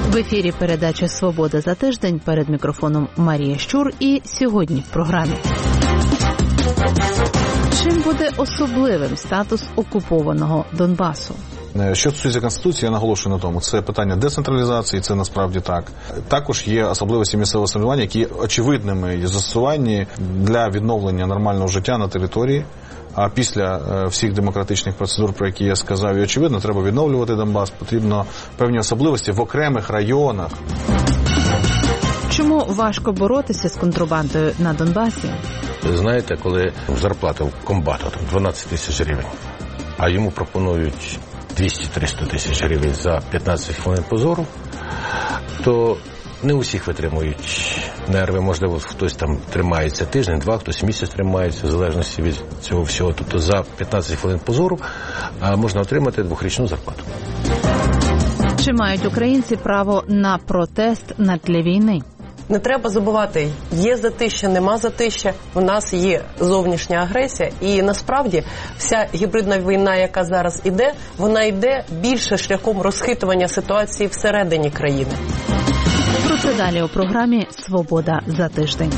В ефірі передача «Свобода за тиждень», перед мікрофоном Марія Щур, і сьогодні в програмі. Чим буде особливим статус окупованого Донбасу? Що стосується Конституції, я наголошую на тому, це питання децентралізації, це насправді так. Також є особливості місцевого самоврядування, які очевидними є застосовані для відновлення нормального життя на території. А після всіх демократичних процедур, про які я сказав, і очевидно, треба відновлювати Донбас, потрібно певні особливості в окремих районах. Чому важко боротися з контрабандою на Донбасі? Знаєте, коли зарплата у комбата 12 тисяч гривень, а йому пропонують 200-300 тисяч гривень за 15 хвилин позору, то не усіх витримують нерви. Можливо, хтось там тримається тиждень-два, хтось місяць тримається, в залежності від цього всього. Тобто за 15 хвилин позору можна отримати 2-річну зарплату. Чи мають українці право на протест на тлі війни? Не треба забувати, є затища, нема затища, у нас є зовнішня агресія, і насправді вся гібридна війна, яка зараз іде, вона йде більше шляхом розхитування ситуації всередині країни. Про це далі у програмі «Свобода за тиждень».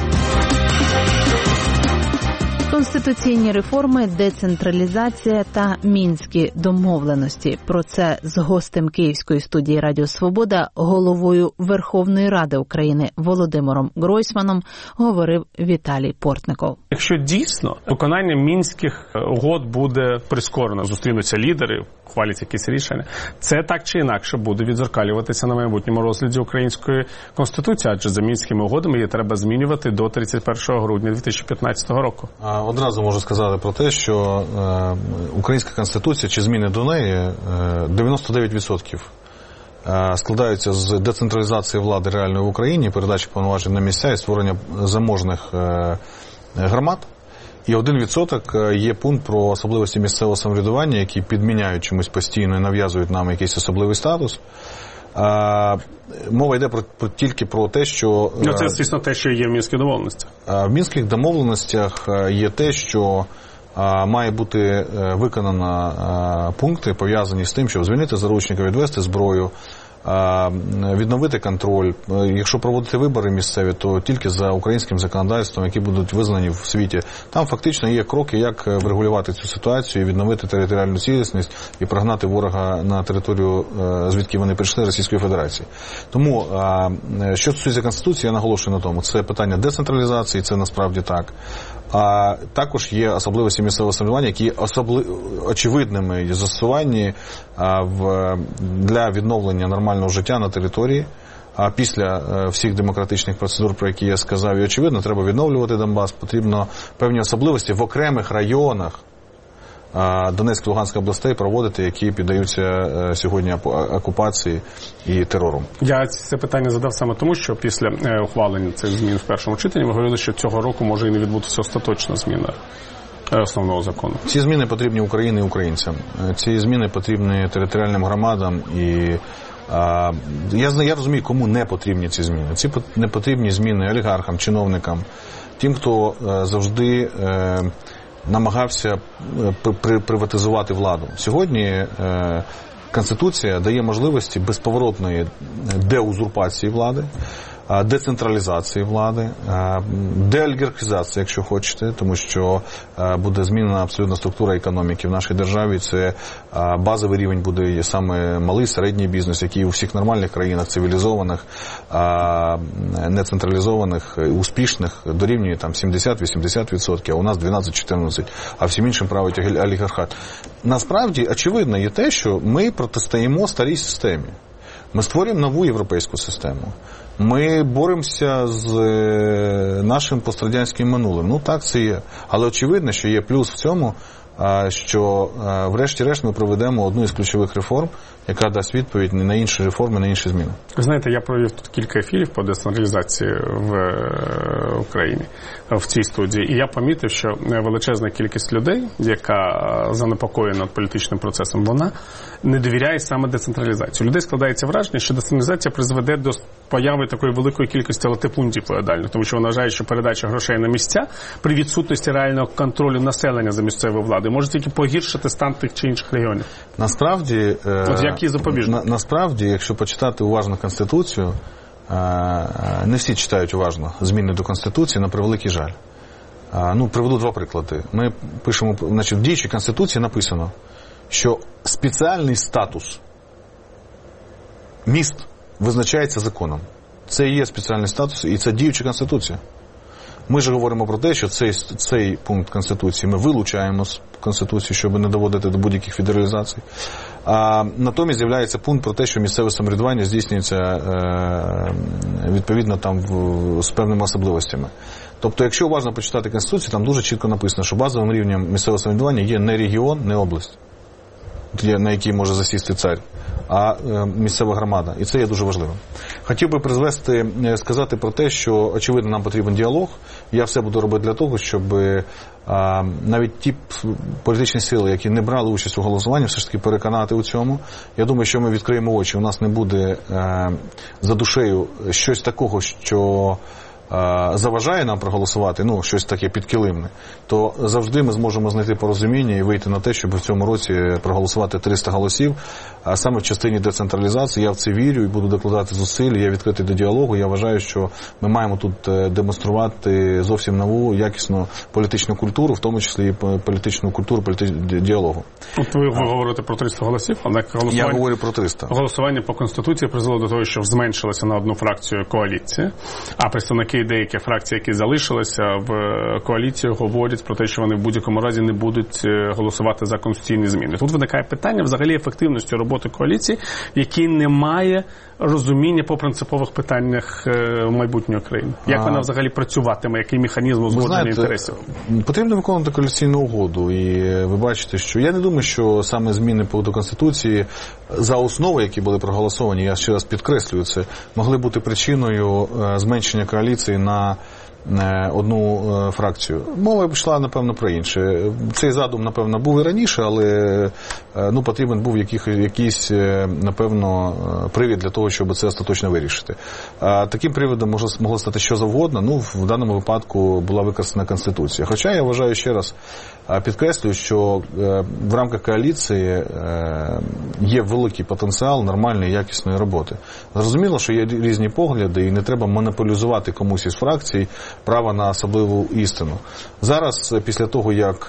Конституційні реформи, децентралізація та мінські домовленості. Про це з гостем Київської студії Радіо Свобода, головою Верховної Ради України Володимиром Гройсманом, говорив Віталій Портников. Якщо дійсно виконання мінських угод буде прискорено, зустрінуться лідери, хвалять якісь рішення, це так чи інакше буде відзеркалюватися на майбутньому розгляді української конституції, адже за мінськими угодами її треба змінювати до 31 грудня 2015 року. Одразу можу сказати про те, що українська конституція, чи зміни до неї, 99% складаються з децентралізації влади реальної в Україні, передачі повноважень на місця і створення заможних громад. І 1% є пункт про особливості місцевого самоврядування, які підміняють чомусь постійно і нав'язують нам якийсь особливий статус. Мова йде тільки про те, що... Це, звісно, те, що є в Мінських домовленостях. В Мінських домовленостях є те, що має бути виконано пункти, пов'язані з тим, щоб звільнити заручника, відвести зброю, відновити контроль. Якщо проводити вибори місцеві, то тільки за українським законодавством, які будуть визнані в світі. Там фактично є кроки, як врегулювати цю ситуацію, відновити територіальну цілісність і прогнати ворога на територію, звідки вони прийшли, Російської Федерації. Тому, що стосується Конституції, я наголошую на тому, це питання децентралізації, це насправді так. А також є особливості місцевого самоврядування, які очевидними є застосовані для відновлення нормального життя на території. А після всіх демократичних процедур, про які я сказав, і очевидно, треба відновлювати Донбас, потрібно певні особливості в окремих районах Донецької, Луганської областей проводити, які піддаються сьогодні окупації і терору. Я це питання задав саме тому, що після ухвалення цих змін в першому читанні ми говорили, що цього року може і не відбутися остаточна зміна основного закону. Ці зміни потрібні Україні і українцям. Ці зміни потрібні територіальним громадам і я розумію, кому не потрібні ці зміни. Ці не потрібні зміни олігархам, чиновникам, тим, хто завжди намагався приватизувати владу. Сьогодні Конституція дає можливості безповоротної деузурпації влади, децентралізації влади, деолігархізації, якщо хочете, тому що буде змінена абсолютно структура економіки в нашій державі. Це базовий рівень буде саме малий, середній бізнес, який у всіх нормальних країнах, цивілізованих, нецентралізованих, успішних дорівнює там 70-80%, а у нас 12-14%, а всім іншим править олігархат. Насправді, очевидно є те, що ми протистоїмо старій системі. Ми створюємо нову європейську систему. Ми боремося з нашим пострадянським минулим. Ну так, це є. Але очевидно, що є плюс в цьому, що врешті-решт ми проведемо одну із ключових реформ, яка дасть відповідь на інші реформи, на інші зміни. Ви знаєте, я провів тут кілька ефірів по децентралізації в Україні, в цій студії, і я помітив, що величезна кількість людей, яка занепокоєна політичним процесом, вона не довіряє саме децентралізації. У людей складається враження, що децентралізація призведе до появи такої великої кількості латифундів феодальних, тому що вони вважають, що передача грошей на місця при відсутності реального контролю населення за місцевою владою може тільки погіршити стан тих чи інших регіонів. Насправді, які запобіжники? Насправді, якщо почитати уважно Конституцію, не всі читають уважно зміни до Конституції, на превеликий жаль. Приведу два приклади. Ми пишемо, в діючій Конституції написано, що спеціальний статус міст визначається законом. Це і є спеціальний статус, і це діюча Конституція. Ми ж говоримо про те, що цей пункт Конституції ми вилучаємо з Конституції, щоб не доводити до будь-яких федералізацій. А натомість з'являється пункт про те, що місцеве самоврядування здійснюється відповідно там з певними особливостями. Тобто, якщо уважно почитати Конституцію, там дуже чітко написано, що базовим рівнем місцевого самоврядування є не регіон, не область, на якій може засісти цар, а місцева громада. І це є дуже важливим. Хотів би сказати про те, що, очевидно, нам потрібен діалог. Я все буду робити для того, щоб навіть ті політичні сили, які не брали участь у голосуванні, все ж таки переконати у цьому. Я думаю, що ми відкриємо очі, у нас не буде за душею щось такого, що заважає нам проголосувати, щось таке підкилимне, то завжди ми зможемо знайти порозуміння і вийти на те, щоб в цьому році проголосувати 300 голосів. А саме в частині децентралізації я в це вірю і буду докладати зусиль, я відкритий до діалогу. Я вважаю, що ми маємо тут демонструвати зовсім нову, якісну політичну культуру, в тому числі і політичну культуру діалогу. От ви говорите про 300 голосів, я говорю про 300. Голосування по Конституції призвело до того, що зменшилася на одну фракцію коаліція, а представники деякі фракції, які залишилися в коаліції, говорять про те, що вони в будь-якому разі не будуть голосувати за конституційні зміни. Тут виникає питання взагалі ефективності роботи коаліції, в якій немає розуміння по принципових питаннях майбутньої країни. Як вона взагалі працюватиме, який механізм узгодження інтересів? Потрібно виконувати коаліційну угоду. І ви бачите, що я не думаю, що саме зміни до Конституції за основу, які були проголосовані, я ще раз підкреслюю це, могли бути причиною зменшення коаліції на одну фракцію. Мова пішла, напевно, про інше. Цей задум, напевно, був і раніше, але потрібен був якийсь, напевно, привід для того, щоб це остаточно вирішити. Таким приводом могло стати що завгодно. В даному випадку була використана Конституція. Хоча я вважаю, ще раз підкреслюю, що в рамках коаліції є великий потенціал нормальної, якісної роботи. Зрозуміло, що є різні погляди і не треба монополізувати комусь із фракцій право на особливу істину. Зараз, після того, як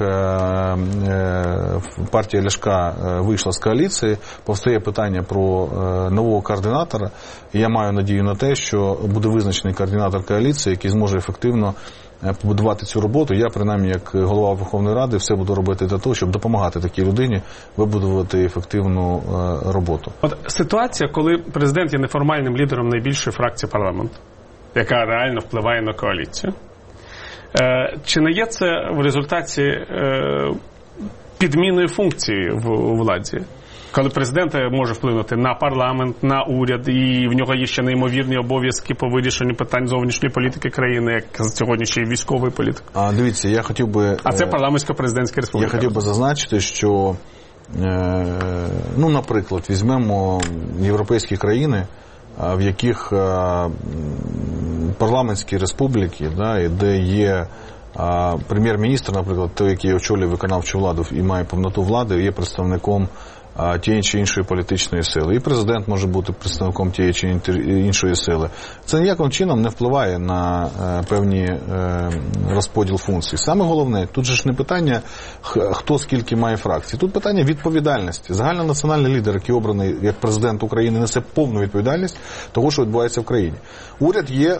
партія Ляшка вийшла з коаліції, повстає питання про нового координатора. І я маю надію на те, що буде визначений координатор коаліції, який зможе ефективно побудувати цю роботу. Я, принаймні, як голова Верховної Ради, все буду робити для того, щоб допомагати такій людині вибудувати ефективну роботу. От ситуація, коли президент є неформальним лідером найбільшої фракції парламенту, яка реально впливає на коаліцію. Чи не є це в результаті підміною функції в владі? Коли президент може вплинути на парламент, на уряд, і в нього є ще неймовірні обов'язки по вирішенню питань зовнішньої політики країни, як сьогодні ще й військової політики. Дивіться, я хотів би... А це парламентсько-президентська республіка. Я хотів би зазначити, що, наприклад, візьмемо європейські країни, в яких парламентські республіки, де є прем'єр-міністр, наприклад, той, який очолює виконавчу владу і має повноту влади, є представником тієї чи іншої політичної сили. І президент може бути представником тієї чи іншої сили. Це ніяким чином не впливає на певні розподіл функцій. Саме головне, тут же ж не питання, хто скільки має фракцій. Тут питання відповідальності. Загальнонаціональний лідер, який обраний як президент України, несе повну відповідальність того, що відбувається в країні. Уряд є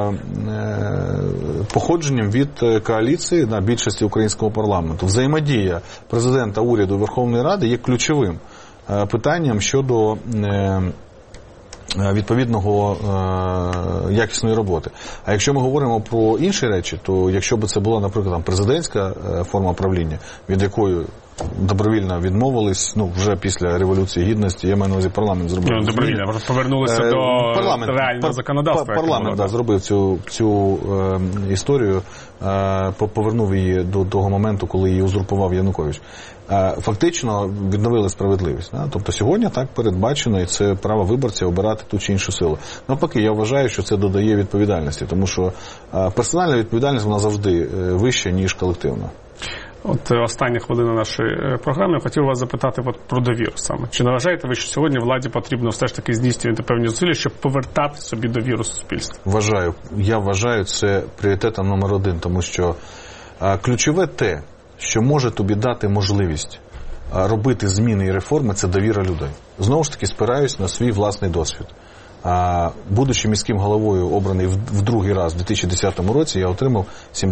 походженням від коаліції на більшості українського парламенту. Взаємодія президента, уряду і Верховної Ради є ключовим питанням щодо відповідного якісної роботи. А якщо ми говоримо про інші речі, то якщо б це була, наприклад, президентська форма правління, від якої добровільно відмовились, вже після Революції Гідності, я маю на увазі парламент зробив. Добровільно, просто повернулися до реального законодавства. Парламент зробив цю історію, повернув її до того моменту, коли її узурпував Янукович. Фактично відновили справедливість. Тобто сьогодні так передбачено, і це право виборця обирати ту чи іншу силу. Навпаки, я вважаю, що це додає відповідальності, тому що персональна відповідальність, вона завжди вища, ніж колективна. От остання хвилина нашої програми. Я хотів вас запитати про довіру саме. Чи не вважаєте ви, що сьогодні владі потрібно все ж таки здійснювати певні зусилля, щоб повертати собі довіру суспільства? Вважаю. Я вважаю це пріоритетом номер 1, тому що ключове те, що може тобі дати можливість робити зміни і реформи, це довіра людей. Знову ж таки, спираюсь на свій власний досвід. Будучи міським головою, обраний в другий раз, в 2010 році, я отримав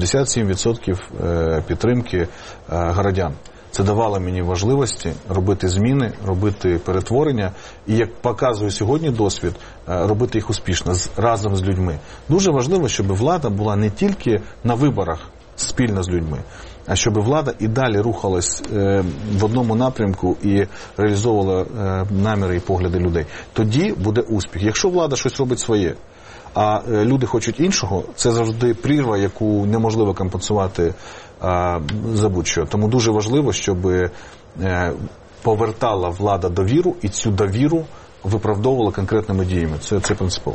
77% підтримки городян. Це давало мені можливості робити зміни, робити перетворення і, як показує сьогодні досвід, робити їх успішно, разом з людьми. Дуже важливо, щоб влада була не тільки на виборах спільно з людьми, а щоб влада і далі рухалась в одному напрямку і реалізовувала наміри і погляди людей. Тоді буде успіх. Якщо влада щось робить своє, а люди хочуть іншого, це завжди прірва, яку неможливо компенсувати за будь-що. Тому дуже важливо, щоб повертала влада довіру, і цю довіру виправдовувала конкретними діями. Це принципово.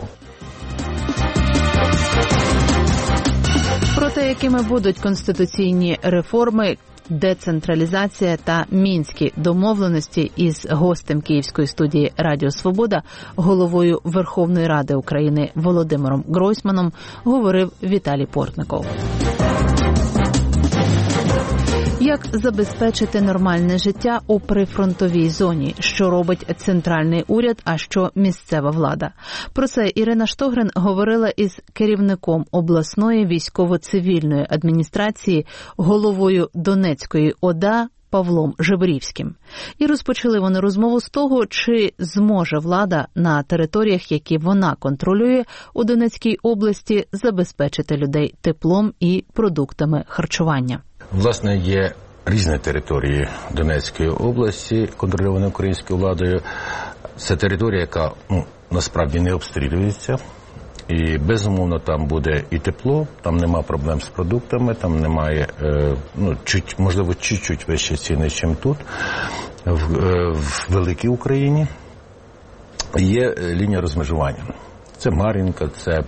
Про те, якими будуть конституційні реформи, децентралізація та мінські домовленості, із гостем Київської студії Радіо Свобода, головою Верховної Ради України Володимиром Гройсманом, говорив Віталій Портников. Як забезпечити нормальне життя у прифронтовій зоні? Що робить центральний уряд, а що місцева влада? Про це Ірина Штогрин говорила із керівником обласної військово-цивільної адміністрації, головою Донецької ОДА Павлом Жебрівським. І розпочали вони розмову з того, чи зможе влада на територіях, які вона контролює у Донецькій області, забезпечити людей теплом і продуктами харчування. Власне, є різні території Донецької області, контрольовані українською владою. Це територія, яка насправді не обстрілюється. І, безумовно, там буде і тепло, там нема проблем з продуктами, там немає, можливо, чуть-чуть вищі ціни, ніж тут, в великій Україні. Є лінія розмежування. Це Мар'їнка, це,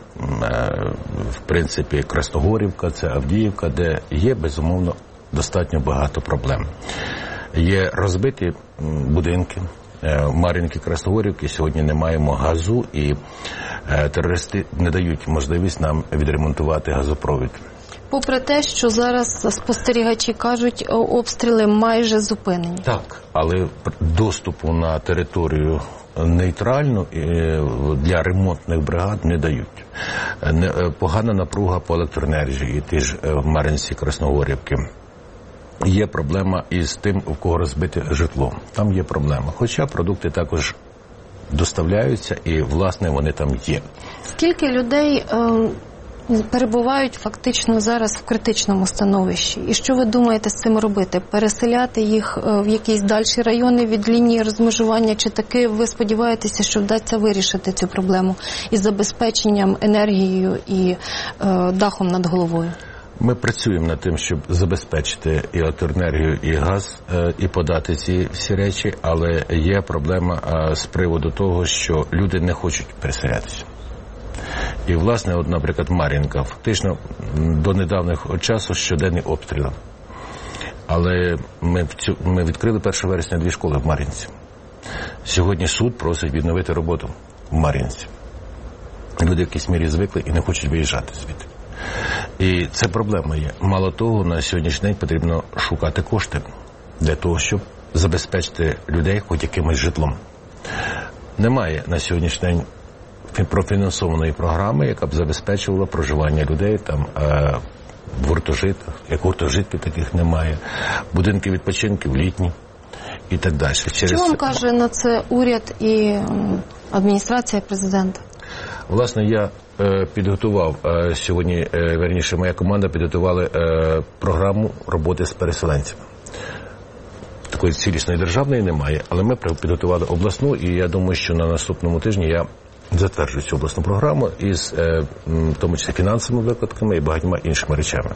в принципі, Красногорівка, це Авдіївка, де є, безумовно, достатньо багато проблем. Є розбиті будинки. В Мар'їнці, Красногорівці сьогодні не маємо газу, і терористи не дають можливість нам відремонтувати газопровід. Попри те, що зараз спостерігачі кажуть, обстріли майже зупинені. Так, але доступу на територію нейтральну для ремонтних бригад не дають. Погана напруга по електроенергії, ті ж в Мар'їнці, Красногорівці. Є проблема із тим, у кого розбите житло. Там є проблема. Хоча продукти також доставляються і, власне, вони там є. Скільки людей перебувають фактично зараз в критичному становищі? І що ви думаєте з цим робити? Переселяти їх в якісь дальші райони від лінії розмежування? Чи таки ви сподіваєтеся, що вдасться вирішити цю проблему із забезпеченням енергією і дахом над головою? Ми працюємо над тим, щоб забезпечити і електроенергію, і газ, і подати ці всі речі, але є проблема з приводу того, що люди не хочуть переселятися. І, власне, от, наприклад, Мар'їнка, фактично до недавнього часу щоденний обстріл. Але ми відкрили 1 вересня 2 школи в Мар'їнці. Сьогодні суд просить відновити роботу в Мар'їнці. Люди в якійсь мірі звикли і не хочуть виїжджати звідти. І це проблема є. Мало того, на сьогоднішній день потрібно шукати кошти для того, щоб забезпечити людей хоч якимось житлом. Немає на сьогоднішній день профінансованої програми, яка б забезпечувала проживання людей там в гуртожитках. Як гуртожитків таких немає. Будинки відпочинків літні і так далі. Що вам каже на це уряд і адміністрація президента? Власне, я підготував сьогодні, верніше, моя команда підготувала програму роботи з переселенцями. такої цілісної державної немає, але ми підготували обласну, і я думаю, що на наступному тижні я затверджую цю обласну програму із, в тому числі, фінансовими викладками і багатьма іншими речами.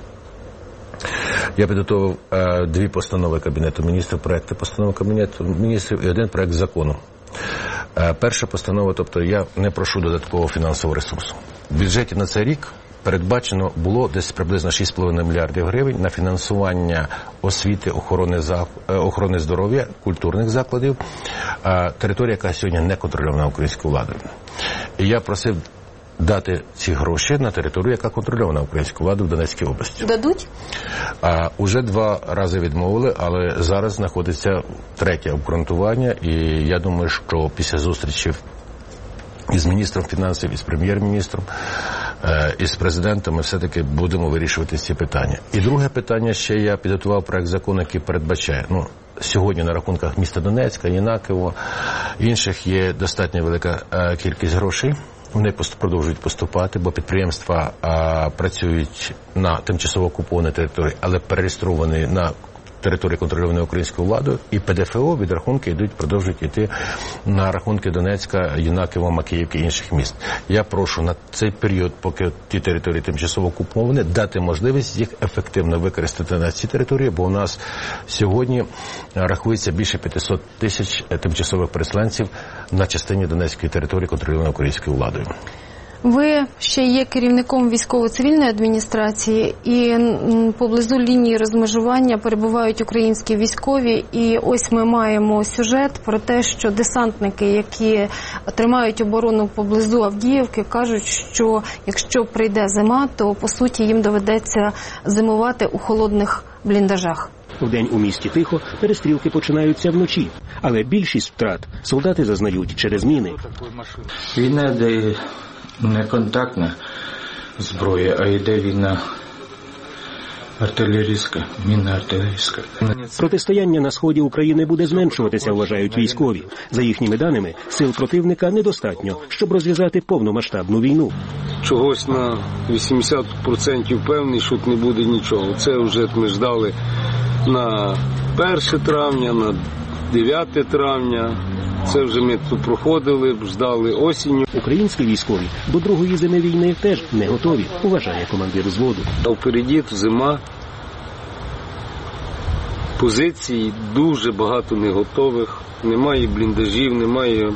Я підготував 2 постанови Кабінету міністрів, проекти постанови Кабінету міністрів і 1 проект закону. Перша постанова, тобто я не прошу додаткового фінансового ресурсу. В бюджеті на цей рік передбачено було десь приблизно 6,5 мільярдів гривень на фінансування освіти, охорони здоров'я, культурних закладів, територія, яка сьогодні не контрольована українською владою. І я просив дати ці гроші на територію, яка контрольована українською владою в Донецькій області. Дадуть? Уже 2 рази відмовили, але зараз знаходиться 3-е обґрунтування, і я думаю, що після зустрічі із міністром фінансів, із прем'єр-міністром, із президентом ми все-таки будемо вирішувати ці питання. І друге питання, ще я підготував проект закону, який передбачає, сьогодні на рахунках міста Донецька, Єнаківо, інших є достатньо велика кількість грошей. Вони продовжують поступати, бо підприємства працюють на тимчасово окупованій території, але перереєстровані на території, контрольованої українською владою, і ПДФО від рахунки продовжують йти на рахунки Донецька, Єнаківа, Макіївки і інших міст. Я прошу на цей період, поки ті території тимчасово окуповані, дати можливість їх ефективно використати на ці території, бо у нас сьогодні рахується більше 500 тисяч тимчасових переселенців на частині Донецької території, контрольованої українською владою. Ви ще є керівником військово-цивільної адміністрації, і поблизу лінії розмежування перебувають українські військові, і ось ми маємо сюжет про те, що десантники, які тримають оборону поблизу Авдіївки, кажуть, що якщо прийде зима, то по суті їм доведеться зимувати у холодних бліндажах. Вдень у місті тихо, перестрілки починаються вночі, але більшість втрат солдати зазнають через міни. Війна, де не контактна зброя, а йде війна артилерійська, мінно-артилерійська. Протистояння на сході України буде зменшуватися, вважають військові. За їхніми даними, сил противника недостатньо, щоб розв'язати повномасштабну війну. Чогось на 80% певний, що не буде нічого. Це вже ми ждали на 1 травня, на 9 травня. Це вже ми тут проходили, ждали осінню. Українські військові до другої зими війни теж не готові, вважає командир взводу. А впереді зима, позицій дуже багато не готових, немає бліндажів, немає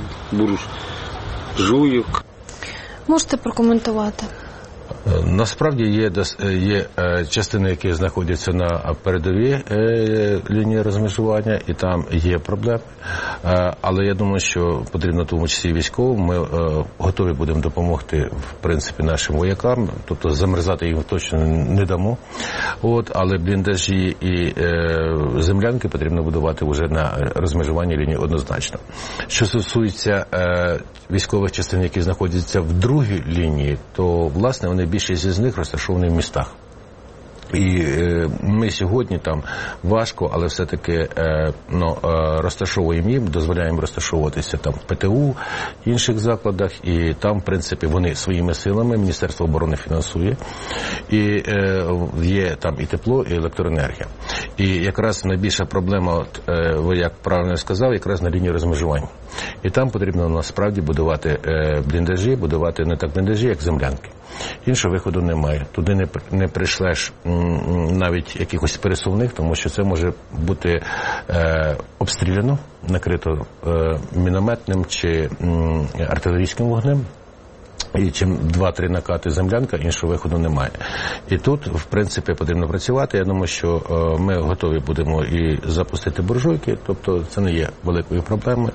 буржуйок. Можете прокоментувати? Насправді є частини, які знаходяться на передовій лінії розмежування, і там є проблеми. Але я думаю, що потрібно в тому числі військовим. Ми готові будемо допомогти, в принципі, нашим воякам, тобто замерзати їх точно не дамо. Але бліндажі і землянки потрібно будувати вже на розмежуванні лінії однозначно. Що стосується військових частин, які знаходяться в другій лінії, то, власне, більшість з них розташовані в містах. І ми сьогодні там важко, але все-таки розташовуємо їм, дозволяємо розташовуватися там в ПТУ, інших закладах, і там, в принципі, вони своїми силами, Міністерство оборони фінансує, і є там і тепло, і електроенергія. І якраз найбільша проблема, ви як правильно сказав, якраз на лінії розмежування. І там потрібно насправді будувати бліндажі, будувати не так бліндажі, як землянки. Іншого виходу немає. Туди не прийшлеш навіть якихось пересувних, тому що це може бути обстріляно, накрито мінометним чи артилерійським вогнем. І чим 2-3 накати землянка, іншого виходу немає. І тут, в принципі, потрібно працювати. Я думаю, що ми готові будемо і запустити буржуйки, тобто це не є великою проблемою.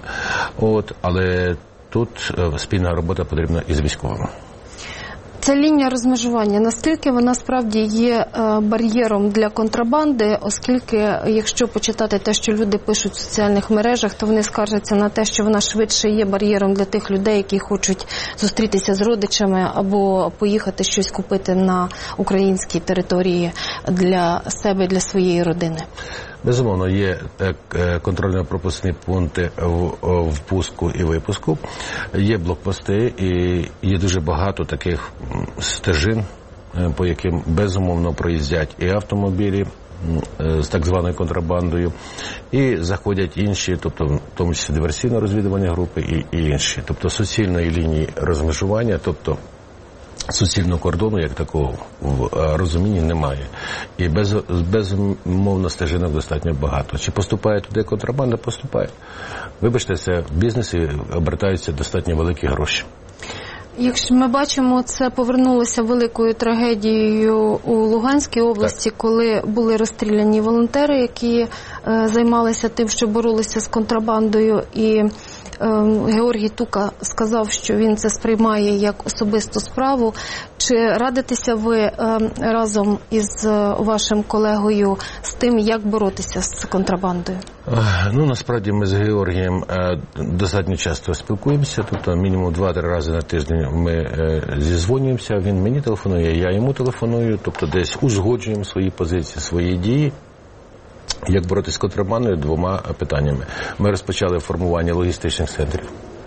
Але тут спільна робота потрібна із військовими. Ця лінія розмежування, наскільки вона справді є бар'єром для контрабанди, оскільки, якщо почитати те, що люди пишуть в соціальних мережах, то вони скаржаться на те, що вона швидше є бар'єром для тих людей, які хочуть зустрітися з родичами або поїхати щось купити на українській території для себе, для своєї родини. Безумовно, є контрольно-пропускні пункти в впуску і випуску, є блокпости і є дуже багато таких стежин, по яким безумовно проїздять і автомобілі, з так званою контрабандою, і заходять інші, тобто в тому числі диверсійно-розвідувальні групи і інші. Тобто суцільної лінії розмежування, тобто суцільного кордону, як такого, в розумінні немає. І безумовно стежинок достатньо багато. Чи поступає туди контрабанда? Поступає. Вибачте, це в бізнесі обертаються достатньо великі гроші. Якщо ми бачимо, це повернулося великою трагедією у Луганській області, так, коли були розстріляні волонтери, які займалися тим, що боролися з контрабандою, і Георгій Тука сказав, що він це сприймає як особисту справу. Чи радитеся ви разом із вашим колегою з тим, як боротися з контрабандою? Насправді ми з Георгієм достатньо часто спілкуємося, тобто мінімум 2-3 рази на тиждень ми зізвонюємося, він мені телефонує, я йому телефоную, тобто десь узгоджуємо свої позиції, свої дії. Як боротися з контрабандою? 2 питаннями. Ми розпочали формування логістичних центрів,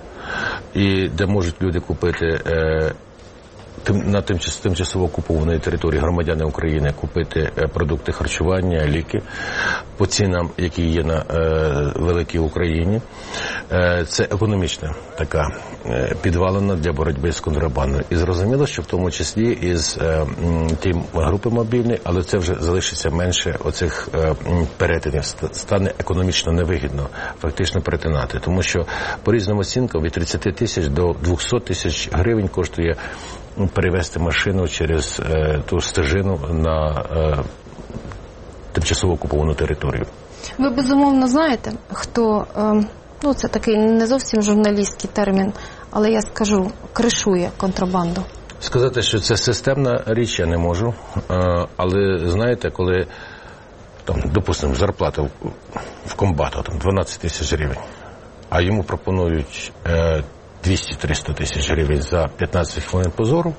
і де можуть люди купити на тимчасово окупованій території громадяни України купити продукти харчування, ліки по цінам, які є на великій Україні. Це економічна така підвалина для боротьби з контрабандою. І зрозуміло, що в тому числі із тієї групи мобільної, але це вже залишиться менше оцих перетинів. Стане економічно невигідно фактично перетинати. Тому що по різним оцінкам від 30 тисяч до 200 тисяч гривень коштує перевести машину через ту стежину на тимчасово окуповану територію. Ви безумовно знаєте, хто, це такий не зовсім журналістський термін, але я скажу, кришує контрабанду? Сказати, що це системна річ, я не можу. Але знаєте, коли, допустимо, зарплата в комбату 12 тисяч гривень, а йому пропонують 200-300 тисяч гривень за 15 хвилин позору,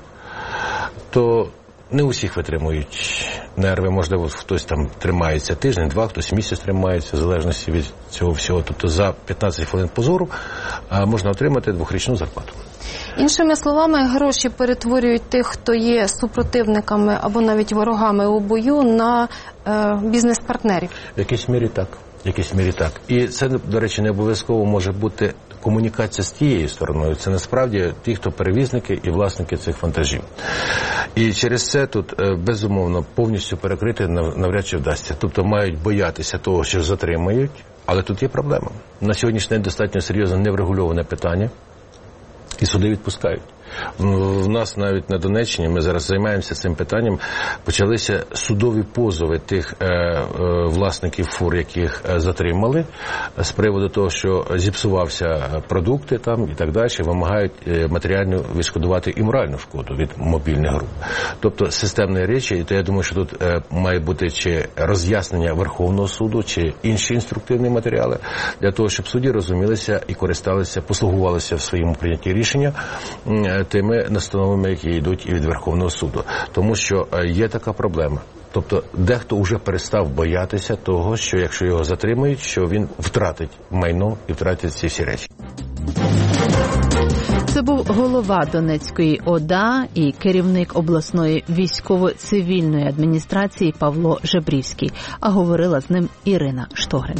то не усіх витримують нерви. Можливо, хтось там тримається тиждень-два, хтось місяць тримається, в залежності від цього всього. Тобто за 15 хвилин позору можна отримати 2-річну зарплату. Іншими словами, гроші перетворюють тих, хто є супротивниками або навіть ворогами у бою, на бізнес-партнерів. В якійсь мірі так. І це, до речі, не обов'язково може бути комунікація з тією стороною. Це насправді ті, хто перевізники і власники цих вантажів. І через це тут, безумовно, повністю перекрити навряд чи вдасться. Тобто мають боятися того, що затримають, але тут є проблема. На сьогоднішній день достатньо серйозно неврегульоване питання, і суди відпускають. В нас навіть на Донеччині, ми зараз займаємося цим питанням, почалися судові позови тих власників фур, яких затримали, з приводу того, що зіпсувався продукти там і так далі, вимагають матеріально відшкодувати і моральну шкоду від мобільних груп. Тобто системні речі, і то я думаю, що тут має бути чи роз'яснення Верховного суду, чи інші інструктивні матеріали, для того, щоб судді розумілися і користалися, послугувалися в своєму прийнятті рішення тими настановами, які йдуть і від Верховного суду. Тому що є така проблема. Тобто дехто вже перестав боятися того, що якщо його затримують, що він втратить майно і втратить ці всі речі. Це був голова Донецької ОДА і керівник обласної військово-цивільної адміністрації Павло Жебрівський. А говорила з ним Ірина Штогрин.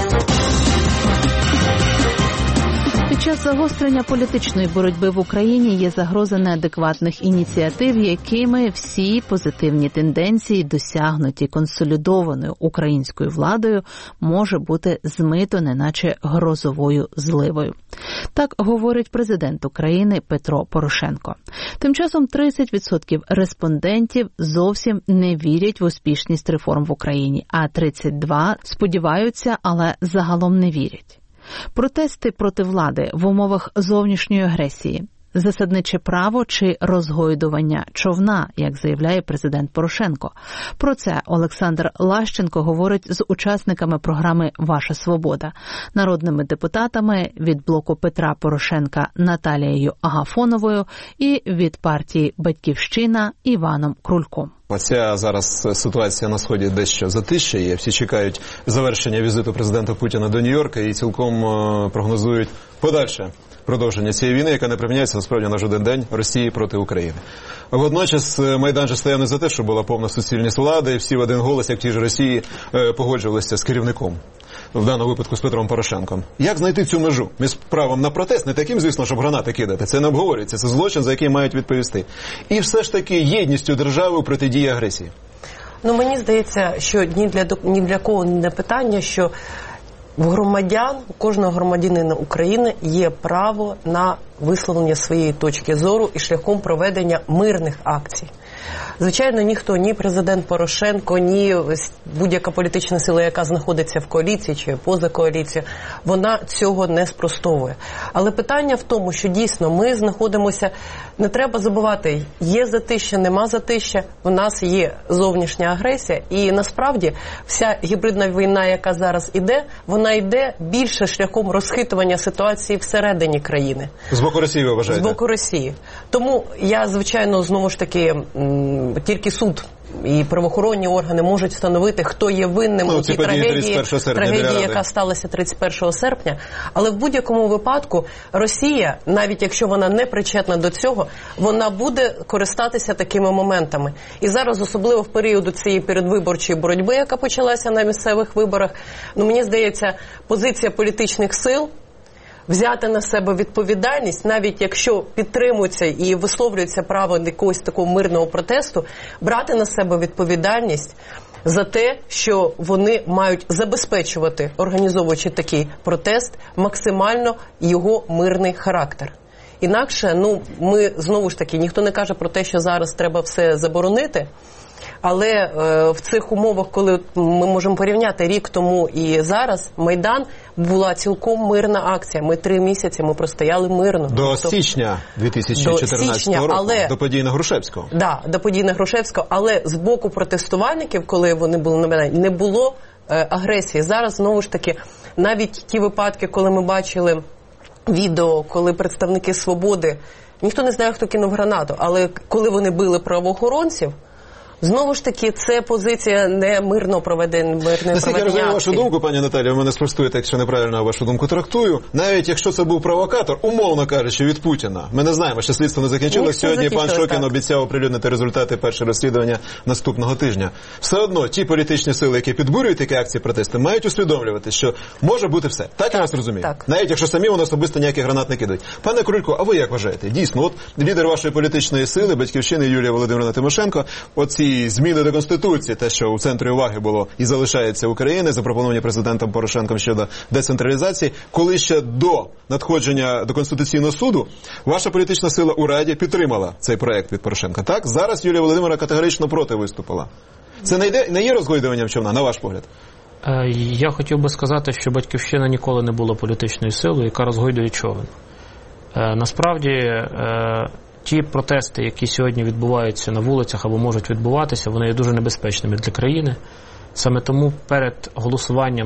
Під час загострення політичної боротьби в Україні є загроза неадекватних ініціатив, якими всі позитивні тенденції, досягнуті консолідованою українською владою, може бути змито неначе грозовою зливою. Так говорить президент України Петро Порошенко. Тим часом 30% респондентів зовсім не вірять в успішність реформ в Україні, а 32% сподіваються, але загалом не вірять. Протести проти влади в умовах зовнішньої агресії, засадниче право чи розгойдування човна, як заявляє президент Порошенко. Про це Олександр Лащенко говорить з учасниками програми «Ваша свобода», народними депутатами від блоку Петра Порошенка Наталією Агафоновою і від партії «Батьківщина» Іваном Крульком. Ця зараз ситуація на Сході дещо затищає. Всі чекають завершення візиту президента Путіна до Нью-Йорка і цілком прогнозують подальше продовження цієї війни, яка не припиняється насправді на жоден день Росії проти України. Водночас Майдан же стояв не за те, щоб була повна суцільність влади, і всі в один голос, як ті ж Росії, погоджувалися з керівником. В даному випадку з Петром Порошенком. Як знайти цю межу між правом на протест, не таким, звісно, щоб гранати кидати, це не обговорюється, це злочин, за який мають відповісти. І все ж таки єдністю держави у протидії агресії. Ну, мені здається, що ні для кого не питання, що в громадян, у кожного громадянина України є право на висловлення своєї точки зору і шляхом проведення мирних акцій. Звичайно, ніхто, ні президент Порошенко, ні будь-яка політична сила, яка знаходиться в коаліції чи поза коаліцією, вона цього не спростовує. Але питання в тому, що дійсно ми знаходимося, не треба забувати, є затища, нема затища, у нас є зовнішня агресія, і насправді вся гібридна війна, яка зараз іде, вона йде більше шляхом розхитування ситуації всередині країни. З боку Росії, ви вважаєте? З боку Росії. Тому я, звичайно, знову ж таки, тільки суд і правоохоронні органи можуть встановити, хто є винним у тій трагедії, яка сталася 31 серпня. Але в будь-якому випадку Росія, навіть якщо вона не причетна до цього, вона буде користатися такими моментами. І зараз, особливо в період цієї передвиборчої боротьби, яка почалася на місцевих виборах, мені здається, позиція політичних сил взяти на себе відповідальність, навіть якщо підтримується і висловлюється право якогось такого мирного протесту, брати на себе відповідальність за те, що вони мають забезпечувати, організовуючи такий протест, максимально його мирний характер. Інакше, ми, знову ж таки, ніхто не каже про те, що зараз треба все заборонити, але в цих умовах, коли ми можемо порівняти рік тому і зараз, Майдан була цілком мирна акція. Ми 3 місяці простояли мирно. До січня 2014 року, до подій на Грушевського. Так, до подій на Грушевського, але з боку протестувальників, коли вони були на Майдані, не було агресії. Зараз, знову ж таки, навіть ті випадки, коли ми бачили відео, коли представники «Свободи», ніхто не знає, хто кинув гранату, але коли вони били правоохоронців, знову ж таки, це позиція не мирно проведення акції. Наскільки я розумію вашу думку, пані Наталія, ви мене спростуєте, якщо неправильно вашу думку трактую. Навіть якщо це був провокатор, умовно кажучи, від Путіна. Ми не знаємо, що слідство не закінчилось. Сьогодні пан Шокін обіцяв оприлюднити результати першого розслідування наступного тижня. Все одно, ті політичні сили, які підбурюють такі акції протесту, мають усвідомлювати, що може бути все. Так я вас розумію? Так. Навіть якщо самі вони особисто ніякі гранат не кидають. Пане Крулько, а ви як вважаєте? Дійсно, от лідер вашої політичної сили, Батьківщини Юлія Володимирівна Тимошенко, оці зміни до Конституції, те, що у центрі уваги було і залишається України, запропоновані президентом Порошенком щодо децентралізації, коли ще до надходження до Конституційного суду ваша політична сила у Раді підтримала цей проект від Порошенка. Так? Зараз Юлія Володимирівна категорично проти виступила. Це не є розгойдуванням човна, на ваш погляд? Я хотів би сказати, що Батьківщина ніколи не була політичною силою, яка розгойдує човен. Насправді, ті протести, які сьогодні відбуваються на вулицях або можуть відбуватися, вони є дуже небезпечними для країни. Саме тому перед голосуванням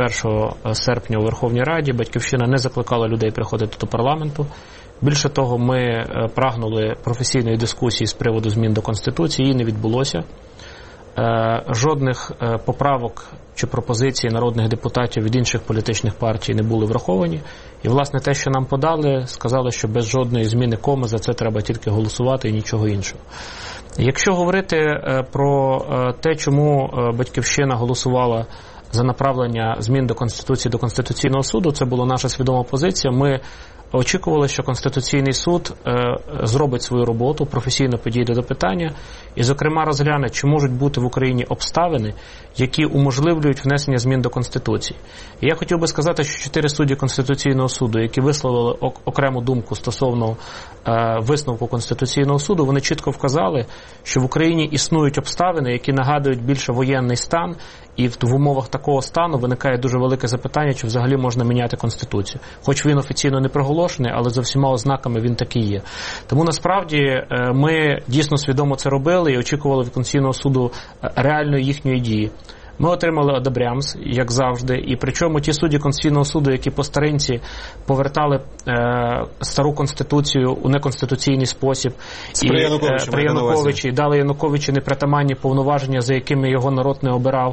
31 серпня у Верховній Раді Батьківщина не закликала людей приходити до парламенту. Більше того, ми прагнули професійної дискусії з приводу змін до Конституції, її не відбулося. Жодних поправок чи пропозицій народних депутатів від інших політичних партій не були враховані. І, власне, те, що нам подали, сказали, що без жодної зміни коми за це треба тільки голосувати і нічого іншого. Якщо говорити про те, чому Батьківщина голосувала за направлення змін до Конституції до Конституційного суду, це була наша свідома позиція. Ми очікували, що Конституційний суд зробить свою роботу, професійно підійде до питання і, зокрема, розгляне, чи можуть бути в Україні обставини, які уможливлюють внесення змін до Конституції. І я хотів би сказати, що 4 судді Конституційного суду, які висловили окрему думку стосовно висновку Конституційного суду, вони чітко вказали, що в Україні існують обставини, які нагадують більше воєнний стан, і в умовах такого стану виникає дуже велике запитання, чи взагалі можна міняти Конституцію. Хоч він офіційно не проголошений, але за всіма ознаками він такий є. Тому насправді ми дійсно свідомо це робили і очікували від Конституційного суду реальної їхньої дії. Ми отримали одобрямс, як завжди, і причому ті судді Конституційного суду, які по старинці повертали стару Конституцію у неконституційний спосіб, при Януковичі дали Януковичу непритаманні повноваження, за якими його народ не обирав,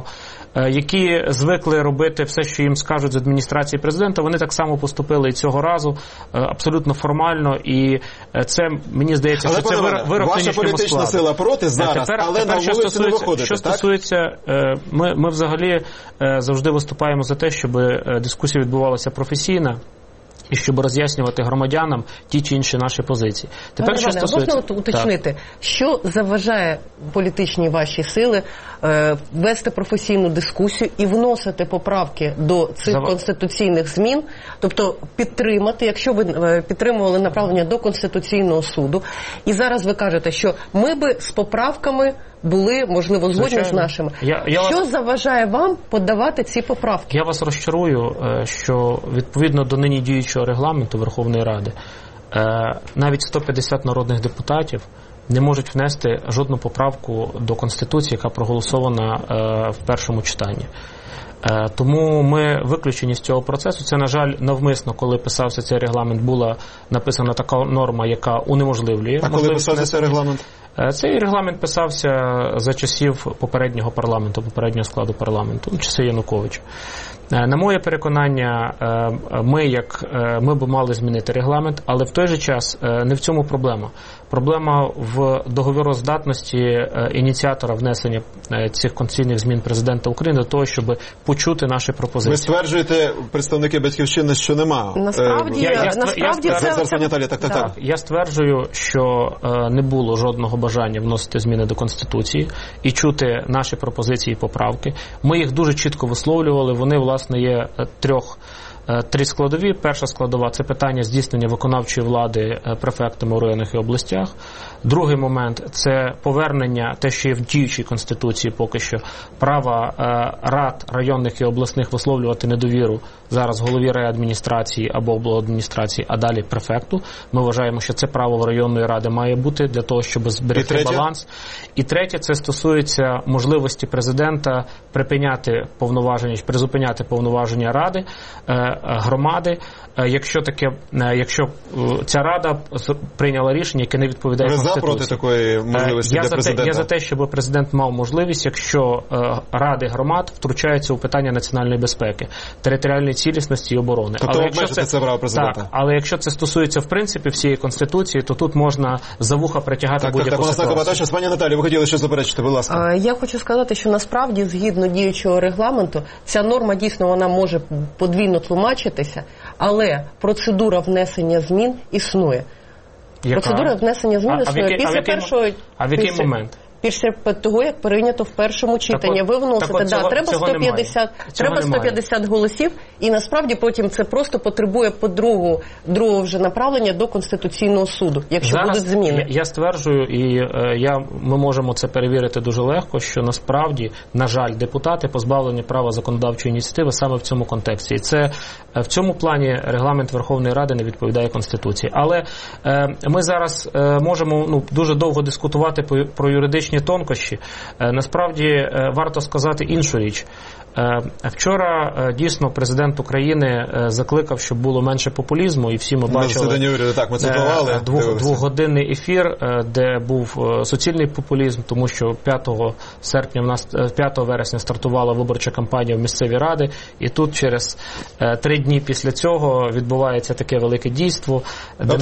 які звикли робити все, що їм скажуть з адміністрації президента, вони так само поступили і цього разу, абсолютно формально, і це, мені здається, що це вирок нинішньому складу. Ваша політична сила проти зараз, але на вулиці не виходите, що стосується, ми взагалі завжди виступаємо за те, щоб дискусія відбувалася професійно, і щоб роз'яснювати громадянам ті чи інші наші позиції. Тепер, що стосується... Можна уточнити, що заважає політичні ваші сили вести професійну дискусію і вносити поправки до цих конституційних змін, тобто підтримати, якщо ви підтримували направлення до Конституційного суду, і зараз ви кажете, що ми би з поправками були, можливо, згодні з нашими. Що заважає вам подавати ці поправки? Я вас розчарую, що відповідно до нині діючого регламенту Верховної Ради навіть 150 народних депутатів не можуть внести жодну поправку до Конституції, яка проголосована в першому читанні. Тому ми виключені з цього процесу. Це, на жаль, навмисно, коли писався цей регламент, була написана така норма, яка унеможливлює. А коли писався цей регламент? Цей регламент писався за часів попереднього парламенту, попереднього складу парламенту, часи Януковича. На моє переконання, ми б мали змінити регламент, але в той же час не в цьому проблема. Проблема в договороздатності ініціатора внесення цих конституційних змін президента України до того, щоб почути наші пропозиції. Ви стверджуєте, представники Батьківщини, що нема? Насправді, Я стверджую, що не було жодного бажання вносити зміни до Конституції і чути наші пропозиції і поправки. Ми їх дуже чітко висловлювали, вони, власне, є три складові. Перша складова – це питання здійснення виконавчої влади префектами у районах і областях. Другий момент – це повернення, те, що є в діючій Конституції поки що, права рад районних і обласних висловлювати недовіру зараз голові райадміністрації або обладміністрації, а далі префекту. Ми вважаємо, що це право районної ради має бути для того, щоб зберегти баланс. І третє – це стосується можливості президента призупиняти повноваження ради, громади, якщо ця рада прийняла рішення, яке не відповідає Конституції. Ви за проти такої можливості для президента? Я за те, щоб президент мав можливість, якщо ради громад втручаються у питання національної безпеки, територіальної цілісності і оборони. Тобто обмежити це право президента? Так, але якщо це стосується в принципі всієї Конституції, то тут можна за вуха притягати будь-яку ситуацію. Пані Наталі, ви хотіли щось заперечити, будь ласка. Я хочу сказати, що насправді, згідно діючого регламенту, ця норма дійсно вона може подвійно тлумачитися, але процедура внесення змін існує. Процедура внесення змін існує після першого... А в який момент? Після того, як прийнято в першому читанні. Ви вносите, треба 150 голосів, і насправді потім це просто потребує другого вже направлення до Конституційного суду, якщо зараз будуть зміни. Я стверджую, і ми можемо це перевірити дуже легко, що насправді, на жаль, депутати позбавлені права законодавчої ініціативи саме в цьому контексті. І це в цьому плані регламент Верховної Ради не відповідає Конституції. Але ми зараз можемо дуже довго дискутувати про юридичні тонкощі. Насправді варто сказати іншу річ. Вчора дійсно президент України закликав, щоб було менше популізму, і всі ми бачили двохгодинний ефір, де був суцільний популізм, тому що 5 вересня стартувала виборча кампанія в місцеві ради, і тут через 3 дні після цього відбувається таке велике дійство, де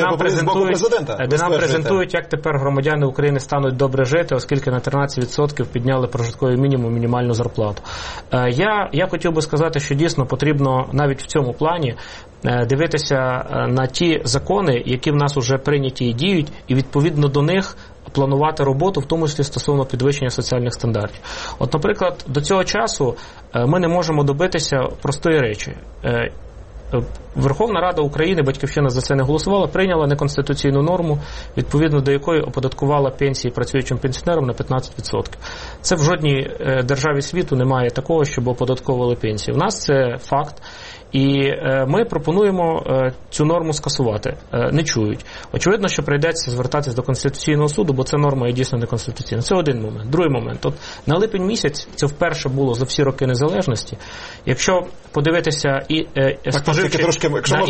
нам презентують, як тепер громадяни України стануть добре жити, оскільки на 13% підняли прожитковий мінімум, мінімальну зарплату. Я хотів би сказати, що дійсно потрібно навіть в цьому плані дивитися на ті закони, які в нас вже прийняті і діють, і відповідно до них планувати роботу, в тому числі стосовно підвищення соціальних стандартів. От, наприклад, до цього часу ми не можемо добитися простої речі. Верховна Рада України, Батьківщина за це не голосувала, прийняла неконституційну норму, відповідно до якої оподаткувала пенсії працюючим пенсіонерам на 15%. Це в жодній державі світу немає такого, щоб оподатковували пенсії. У нас це факт. І ми пропонуємо цю норму скасувати. Не чують. Очевидно, що прийдеться звертатись до Конституційного суду, бо ця норма є дійсно неконституційна. Це один момент. Другий момент. От на липень місяць, це вперше було за всі роки незалежності. Якщо подивитися і споживчих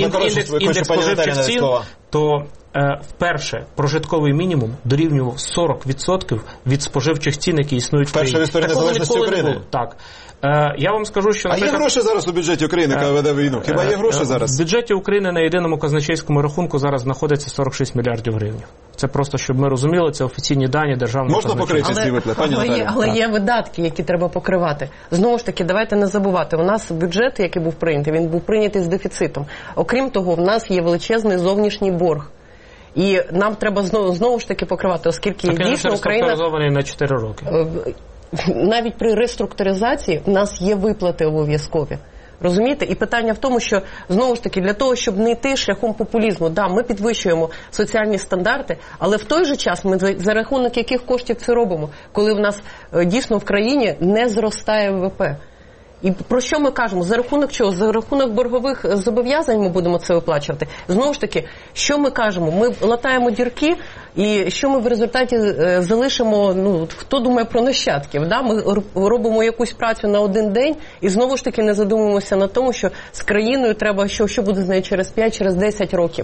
цін, то вперше прожитковий мінімум дорівнював 40% від споживчих цін, які існують в країні. Перша в історії незалежності України. Так. Я вам скажу, що... А є гроші зараз у бюджеті України, яка веде війну? Хіба є гроші зараз? В бюджеті України на єдиному казначейському рахунку зараз знаходиться 46 мільярдів гривень. Це просто, щоб ми розуміли, це офіційні дані державного Можна покрити ці виплати, пані Наталі? Але є видатки, які треба покривати. Знову ж таки, давайте не забувати, у нас бюджет, який був прийнятий, він був прийнятий з дефіцитом. Окрім того, в нас є величезний зовнішній борг. І нам треба знову ж таки покривати, оскільки дійсно Україна... реструктуризований на 4 роки. Навіть при реструктуризації в нас є виплати обов'язкові. Розумієте? І питання в тому, що, знову ж таки, для того, щоб не йти шляхом популізму, да, ми підвищуємо соціальні стандарти, але в той же час ми за рахунок яких коштів це робимо, коли в нас дійсно в країні не зростає ВВП. І про що ми кажемо? За рахунок чого? За рахунок боргових зобов'язань ми будемо це виплачувати. Знову ж таки, що ми кажемо? Ми латаємо дірки, і що ми в результаті залишимо, хто думає про нащадків? Да? Ми робимо якусь працю на один день, і знову ж таки не задумуємося на тому, що з країною треба, що буде з нею через 5, через 10 років.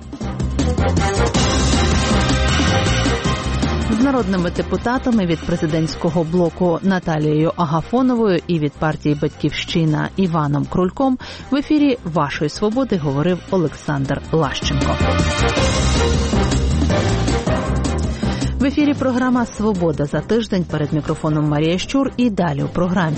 З народними депутатами від президентського блоку Наталією Агафоновою і від партії «Батьківщина» Іваном Крульком в ефірі «Вашої свободи» говорив Олександр Лащенко. В ефірі програма «Свобода за тиждень», перед мікрофоном Марія Щур і далі у програмі.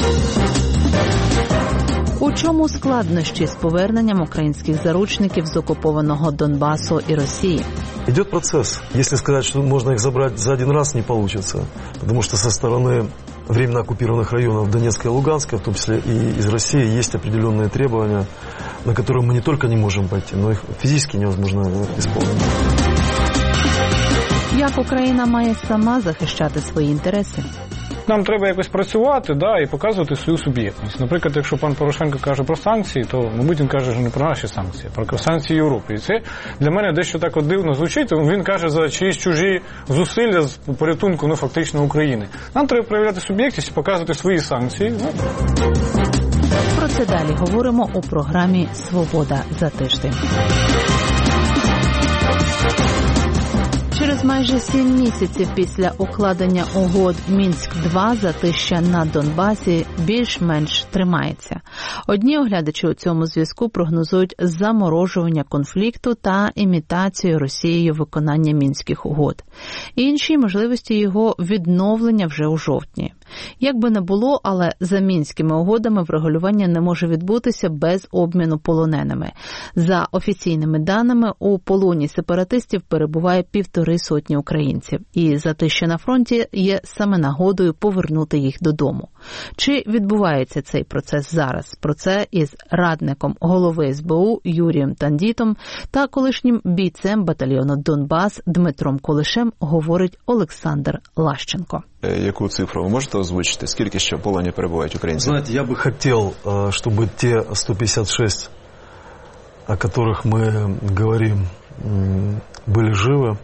У чому складнощі з поверненням українських заручників з окупованного Донбасу і Росії? Идет процесс. Если сказать, что можно их забрать за один раз, не получится. Потому что со стороны временно оккупированных районов Донецка и Луганска, в том числе и из России, есть определенные требования, на которые мы не только не можем пойти, но их физически невозможно исполнить. Як Україна має сама захищати свої інтереси? Нам треба якось працювати, і показувати свою суб'єктність. Наприклад, якщо пан Порошенко каже про санкції, то, мабуть, він каже, що не про наші санкції, а про санкції Європи. І це для мене дещо так дивно звучить. Він каже за чиїсь чужі зусилля з порятунку, фактично, України. Нам треба проявляти суб'єктність і показувати свої санкції. Про це далі говоримо у програмі «Свобода за тиждень». Через майже 7 місяців після укладення угод Мінськ-2 затища на Донбасі більш-менш тримається. Одні оглядачі у цьому зв'язку прогнозують заморожування конфлікту та імітацію Росією виконання Мінських угод. Інші – можливості його відновлення вже у жовтні. Як би не було, але за Мінськими угодами врегулювання не може відбутися без обміну полоненими. За офіційними даними, у полоні сепаратистів перебуває 150 українців. І затища на фронті є саме нагодою повернути їх додому. Чи відбувається цей процес зараз? Про це із радником голови СБУ Юрієм Тандітом та колишнім бійцем батальйону «Донбас» Дмитром Кулешем говорить Олександр Лащенко. Яку цифру ви можете озвучити? Скільки ще в полоні перебувають українці? Знаете, я бы хотел, чтобы те 156, о которых мы говорим, были живы,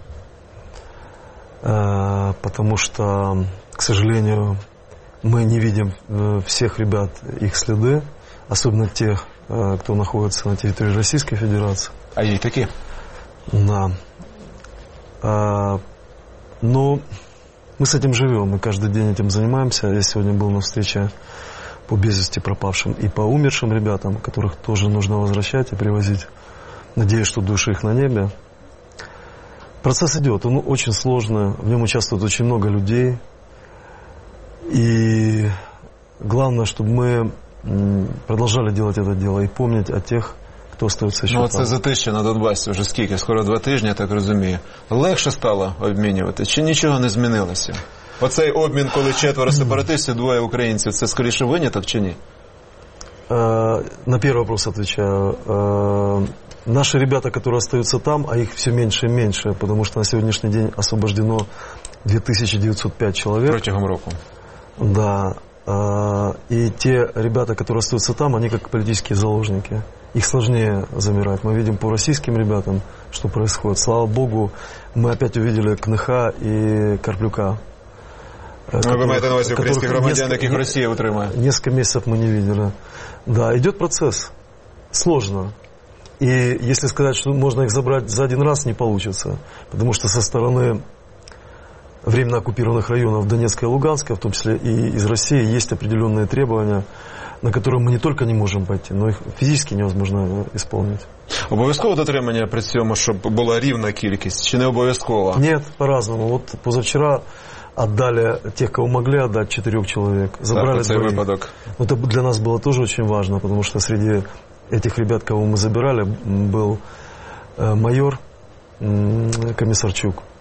потому что, к сожалению, мы не видим всех ребят, их следы, особенно тех, кто находится на территории Российской Федерации. А есть такие? Да. Но мы с этим живем, мы каждый день этим занимаемся. Я сегодня был на встрече по без вести пропавшим и по умершим ребятам, которых тоже нужно возвращать и привозить. Надеюсь, что души их на небе. Процесс идет, он очень сложный, в нем участвует очень много людей. И главное, чтобы мы продолжали делать это дело и помнить о тех, хто остається ще там. Це затища на Донбасі вже скільки? Скоро 2 тижні, я так розумію. Легше стало обмінювати? Чи нічого не змінилося? Оцей обмін, коли 4 сепаратистів, 2 українців, це скоріше виняток чи ні? На первый вопрос отвечаю. Наши ребята, которые остаются там, а их все меньше и меньше, потому что на сегодняшний день освобождено 2905 человек. Протягом року. Да. И те ребята, которые остаются там, они как политические заложники. Их сложнее замирать. Мы видим по российским ребятам, что происходит. Слава Богу, мы опять увидели Кныха и Карплюка. Вы маєте на увазі українських громадян, яких Росія утримує? Несколько месяцев мы не видели. Да, идет процесс. Сложно. И если сказать, что можно их забрать за один раз, не получится. Потому что со стороны временно оккупированных районов Донецка и Луганска, в том числе и из России, есть определенные требования, на которые мы не только не можем пойти, но их фізично невозможно исполнить. Обов'язково дотримання при цьому, щоб була рівна кількість, чи не обов'язково? Нет, по-разному. Вот позавчера отдали тех, кого могли отдать, 4 человек. Забрали 2. Это для нас было тоже очень важно, потому что среди этих ребят, кого мы забирали, был майор Комиссарчук.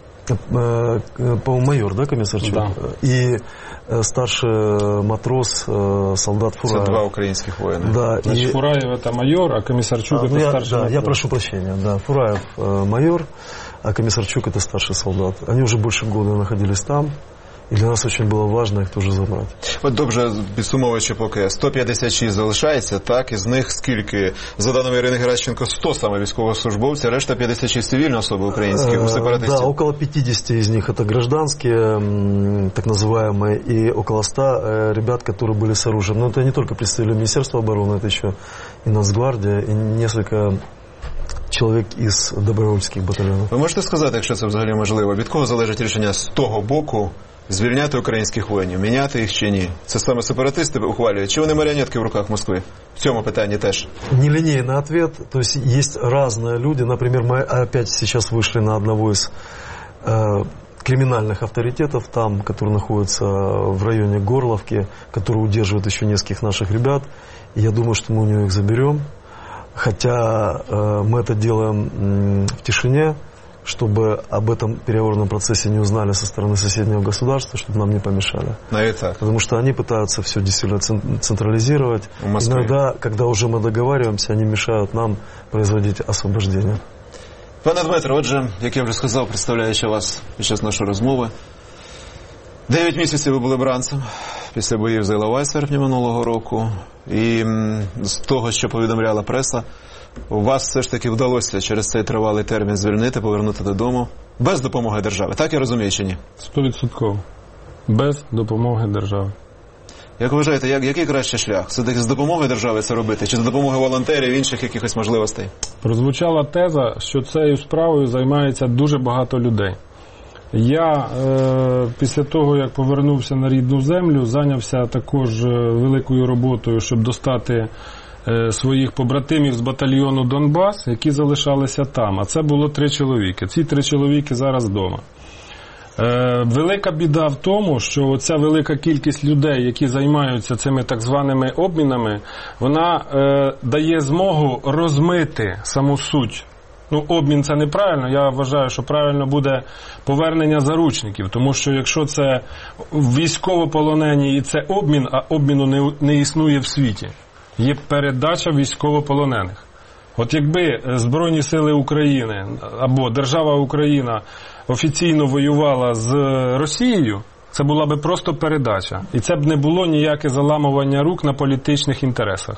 По-моему, майор, да, Комиссарчук? Да. И старший матрос, солдат Фураев. Это 2 украинских воина. Да, Значит, Фураев это майор, а Комиссарчук это старший матрос. Я прошу прощения, да. Фураев майор, а Комиссарчук это старший солдат. Они уже больше года находились там. І для нас дуже було важливо їх теж забрати. От добре, підсумовуючи поки, 156 залишається, так, із них скільки, за даними Ірини Геращенко, 100 саме військовослужбовців, решта 56 цивільні особи українські у сепаратистів? Да, около 50 из них это гражданские, так называемые, и около 100 ребят, которые были с оружием. Но это не только представители Министерства обороны, это еще и Нацгвардия, и несколько чоловік із добровольських батальйонів. Ви можете сказати, якщо це взагалі можливо, від кого залежить рішення з того боку звільняти українських воїнів, міняти їх чи ні? Це саме сепаратисти ухвалюють, чи вони маріонетки в руках Москви? В цьому питанні теж. Нелинейный ответ, то есть есть разные люди. Например, мы опять сейчас вышли на одного из криминальных авторитетов там, который находится в районе Горловки, который удерживает еще нескольких наших ребят. И я думаю, что мы у него их заберем. Хотя мы это делаем в тишине, чтобы об этом переговорном процессе не узнали со стороны соседнего государства, чтобы нам не помешали. Потому что они пытаются все действительно централизировать. Иногда, когда уже мы договариваемся, они мешают нам производить освобождение. Пане Дмитро, отже, як я вже сказав, представляючи вас під час нашої розмови, 9 місяців ви були бранцем після боїв за Іловай в серпні минулого року. І з того, що повідомляла преса, у вас все ж таки вдалося через цей тривалий термін звільнити, повернути додому без допомоги держави. Так я розумію чи ні? 100%. Без допомоги держави. Як ви вважаєте, який кращий шлях? Все-таки з допомогою держави це робити? Чи з допомогою волонтерів, інших якихось можливостей? Прозвучала теза, що цією справою займається дуже багато людей. Я після того, як повернувся на рідну землю, зайнявся також великою роботою, щоб достати своїх побратимів з батальйону «Донбас», які залишалися там. А це було 3 чоловіки. Ці 3 чоловіки зараз вдома. Велика біда в тому, що оця велика кількість людей, які займаються цими так званими обмінами, вона дає змогу розмити саму суть. Обмін – це неправильно, я вважаю, що правильно буде повернення заручників, тому що якщо це військовополонені і це обмін, а обміну не існує в світі, є передача військовополонених. От якби Збройні сили України або держава Україна офіційно воювала з Росією, це була би просто передача. І це б не було ніяке заламування рук на політичних інтересах.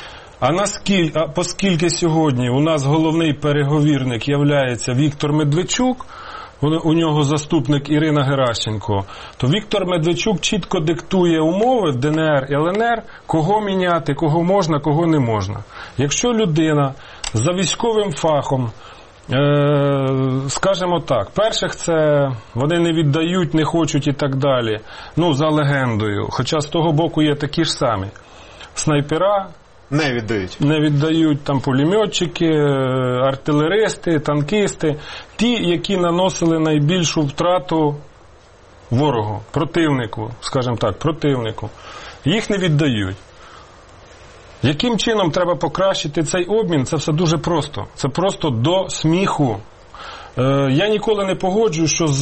Оскільки сьогодні у нас головний переговірник являється Віктор Медведчук, у нього заступник Ірина Геращенко, то Віктор Медведчук чітко диктує умови в ДНР і ЛНР, кого міняти, кого можна, кого не можна. Якщо людина за військовим фахом, скажімо так, перших це вони не віддають, не хочуть і так далі, за легендою, хоча з того боку є такі ж самі. Снайпера не віддають там пулеметчики, артилеристи, танкісти, ті, які наносили найбільшу втрату ворогу, противнику, скажімо так, противнику. Їх не віддають. Яким чином треба покращити цей обмін? Це все дуже просто. Це просто до сміху. Я ніколи не погоджуюсь, що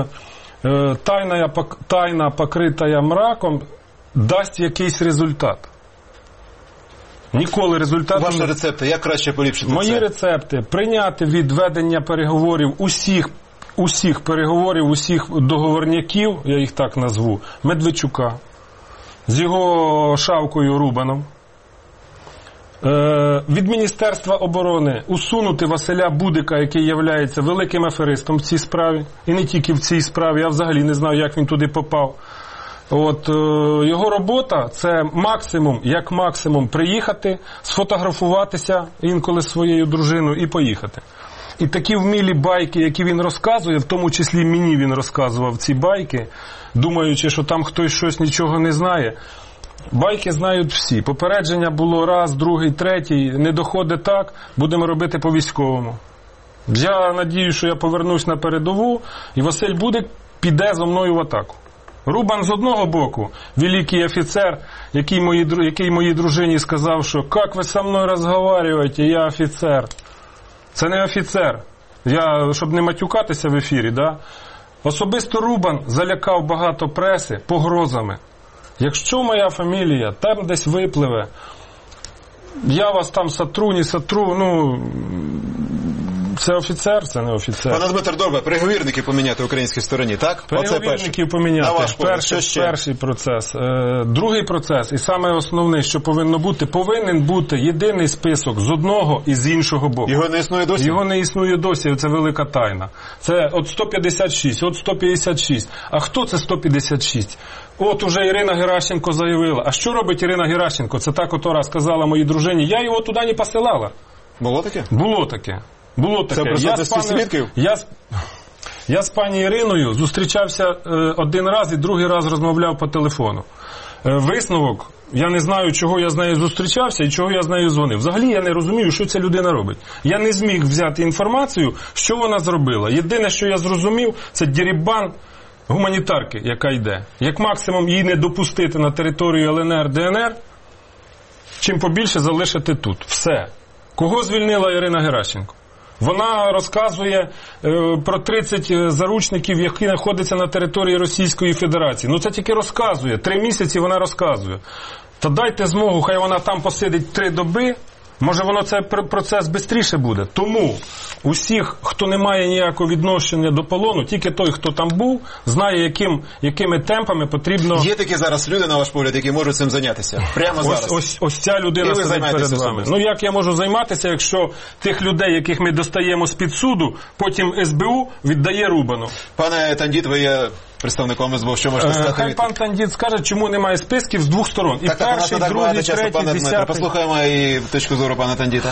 тайна, покрита мраком, дасть якийсь результат. Ніколи результату... Ваші рецепти, як краще поліпшити це? Мої рецепти – прийняти від ведення переговорів усіх переговорів, усіх договорняків, я їх так назву, Медведчука, з його шавкою Рубаном, від Міністерства оборони усунути Василя Будика, який є великим аферистом в цій справі, і не тільки в цій справі, я взагалі не знаю, як він туди попав. Його робота – це як максимум приїхати, сфотографуватися інколи з своєю дружиною і поїхати. І такі вмілі байки, які він розказує, в тому числі мені він розказував ці байки, думаючи, що там хтось щось нічого не знає. Байки знають всі. Попередження було раз, другий, третій. Не доходить так, будемо робити по-військовому. Я надію, що я повернусь на передову, і Василь Будик піде зо мною в атаку. Рубан з одного боку, великий офіцер, який моїй дружині сказав, що «Як ви зі мною розмовляєте, я офіцер». Це не офіцер. Я, щоб не матюкатися в ефірі, да? Особисто Рубан залякав багато преси погрозами. Якщо моя фамілія там десь випливе, я вас там сотру, не сотру, це офіцер, це не офіцер. Пане Дмитро, добре, переговірників поміняти українській стороні, так? Переговірників поміняти. Перший процес. Другий процес, і саме основний, що повинен бути єдиний список з одного і з іншого боку. Його не існує досі? Його не існує досі, це велика тайна. Це от 156, от 156. А хто це 156? От уже Ірина Геращенко заявила. А що робить Ірина Геращенко? Це так раз сказала моїй дружині. Я його туди не посилала. Було таке? Було таке. Це присутності свідків? Я з пані Іриною зустрічався один раз і другий раз розмовляв по телефону. Висновок, я не знаю, чого я з нею зустрічався і чого я з нею дзвонив. Взагалі я не розумію, що ця людина робить. Я не зміг взяти інформацію, що вона зробила. Єдине, що я зрозумів, це дерибан гуманітарки, яка йде. Як максимум її не допустити на територію ЛНР, ДНР, чим побільше залишити тут. Все. Кого звільнила Ірина Геращенко? Вона розказує про 30 заручників, які знаходяться на території Російської Федерації. Це тільки розказує. 3 місяці вона розказує. Та дайте змогу, хай вона там посидить 3 доби, може воно цей процес швидше буде. Тому усіх, хто не має ніякого відношення до полону, тільки той, хто там був, знає, якими темпами потрібно... Є такі зараз люди, на ваш погляд, які можуть цим зайнятися? Прямо зараз. Ось ця людина сидить перед вами. Як я можу займатися, якщо тих людей, яких ми достаємо з-під суду, потім СБУ віддає Рубану? Пане Тандіт, ви є представником СБУ, що можете сказати? Хай пан Тандіт скаже, чому немає списків з 2 сторон. І перший, другий, третій, 10-й. Послухаємо і точку зору пана Тандіта.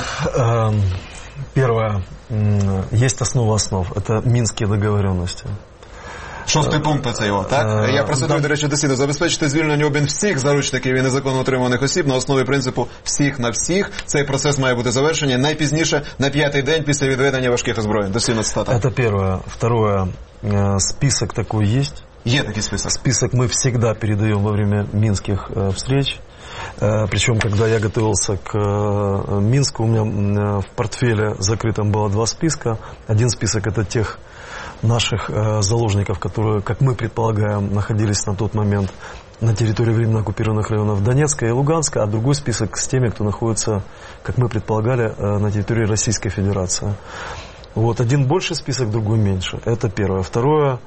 Первое. Есть основа основ. Это Минские договоренности. 6-й пункт це його, так? Я процитую, до речі, дослідно. Забезпечити звільнення обмін всіх заручників і незаконно утримуваних осіб на основі принципу всіх на всіх. Цей процес має бути завершений найпізніше на 5-й день після відведення важких озброєнь. Дослідно цитата. Это первое. Второе. Список такой есть. Есть такой список. Список мы всегда передаем во время минских встреч. Причем, когда я готовился к Минску, у меня в портфеле закрытом было 2 списка. Один список — это тех наших заложников, которые, как мы предполагаем, находились на тот момент на территории временно оккупированных районов Донецка и Луганска, а другой список с теми, кто находится, как мы предполагали, на территории Российской Федерации. Вот, один больше список, другой меньше. Это первое. Второе,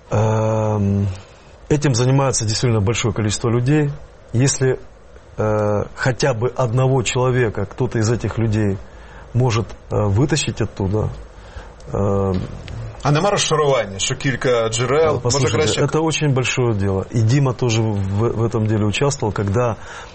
этим занимается действительно большое количество людей. Если хотя бы одного человека, кто-то из этих людей может вытащить оттуда. А нема розшарування, що кілька джерел, може краще... Это очень большое дело. И Дима тоже в этом деле участвовал, когда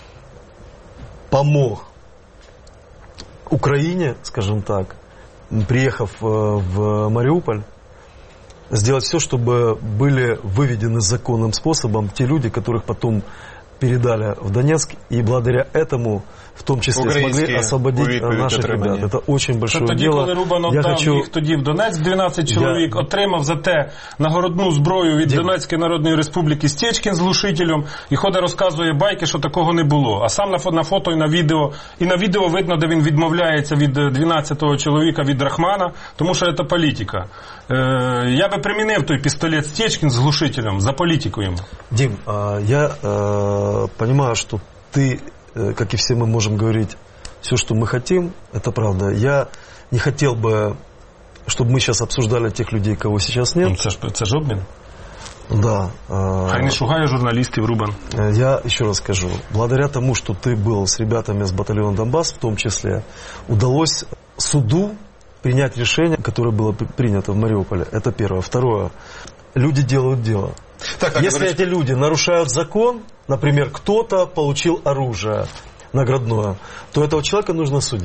помог Украине, скажем так, приехав в Мариуполь, сделать все, чтобы были выведены законным способом те люди, которых потом передали в Донецк, и благодаря этому в том числе смогли освободить наших ребят. Это очень большое тоді, дело. Коли Рубан отдав їх тоді в Донецьк, 12 чоловік, отримав за те нагородну зброю від Донецької Народної Республіки Стєчкін з глушителем, і ходить розказує байки, що такого не було. А сам на фото і на відео видно, де він відмовляється від 12-го чоловіка, від Рахмана, тому що це політика. Я би примінив той пістолет Стєчкін з глушителем за політику йому. Дим, я понимаю, что ты, как и все мы можем говорить все, что мы хотим, это правда. Я не хотел бы, чтобы мы сейчас обсуждали тех людей, кого сейчас нет. Це ж обмін. Да. Хай не шугає журналистов, Рубан. Я еще раз скажу. Благодаря тому, что ты был с ребятами с батальона Донбасс, в том числе, удалось суду принять решение, которое было принято в Мариуполе. Это первое. Второе. Люди делают дело. Если эти люди нарушают закон, например, кто-то получил оружие наградное, то этого человека нужно судить.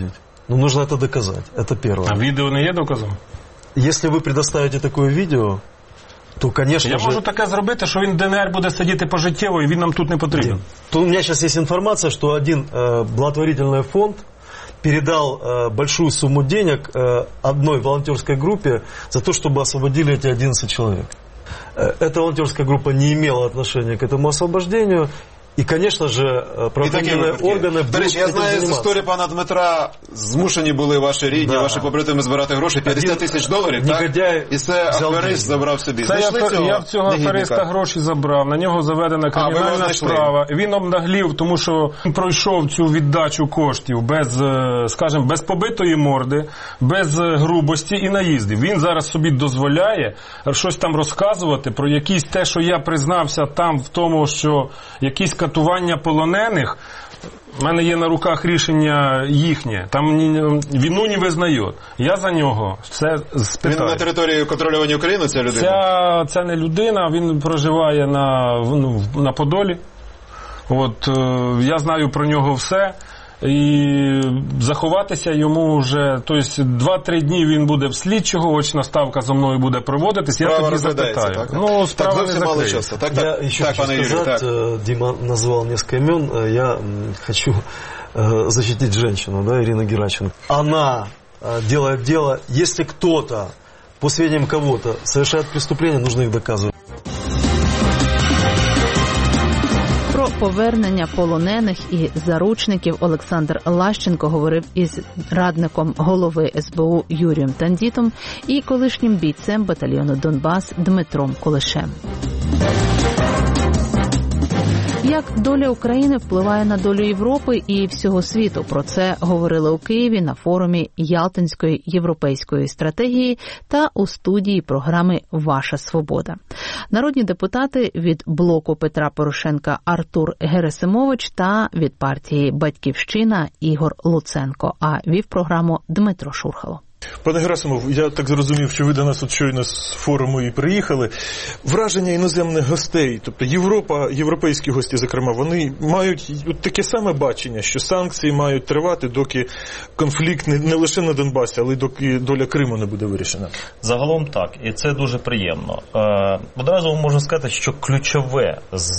но нужно это доказать. Это первое. А видео не є доказом? Если вы предоставите такое видео, то, конечно Я же... можу таке зробити, що він в ДНР буде сидіти пожиттєво, і він нам тут не потрібен. То у меня сейчас есть информация, что один благотворительный фонд передал большую сумму денег одной волонтерской группе за то, чтобы освободили эти 11 человек. Эта волонтерская группа не имела отношения к этому освобождению. І, звісно ж, правоохоронні органи... До речі, я знаю з історії пана Дмитра, змушені були ваші рідні, ваші побратими збирати гроші, $50 тисяч, так? І це аферист забрав собі. Я в цього афериста гроші забрав, на нього заведена кримінальна справа. Він обнаглів, тому що пройшов цю віддачу коштів без, скажімо, без побитої морди, без грубості і наїздів. Він зараз собі дозволяє щось там розказувати про якісь те, що я признався там в тому, що якісь катування полонених, в мене є на руках рішення їхнє, там війну не визнають. Я за нього все спитаю. Він на території контрольованої України, ця людина? Це не людина, він проживає на Подолі. От, я знаю про нього все. І заховатися йому вже, тобто 2-3 дні він буде в слідчого, очна ставка зо мною буде проводитись, я тоді запитаю. Так? Ну, справа не закриється. Я еще хочу сказать, Дима назвал несколько имен, я хочу защитить женщину, да, Ирину Геращенко. Она делает дело, если кто-то, по сведениям кого-то, совершает преступление, нужно их доказывать. Про повернення полонених і заручників Олександр Лащенко говорив із радником голови СБУ Юрієм Тандітом і колишнім бійцем батальйону «Донбас» Дмитром Кулешем. Як доля України впливає на долю Європи і всього світу? Про це говорили у Києві на форумі Ялтинської європейської стратегії та у студії програми «Ваша свобода». Народні депутати від блоку Петра Порошенка Артур Герасимович та від партії «Батьківщина» Ігор Луценко. А вів програму Дмитро Шурхало. Пане Герасимов, я так зрозумів, що ви до нас от щойно з форуму і приїхали. Враження іноземних гостей, тобто Європа, європейські гості, зокрема, вони мають от таке саме бачення, що санкції мають тривати, доки конфлікт не лише на Донбасі, але й доки доля Криму не буде вирішена. Загалом так, і це дуже приємно. Одразу можу сказати, що ключове з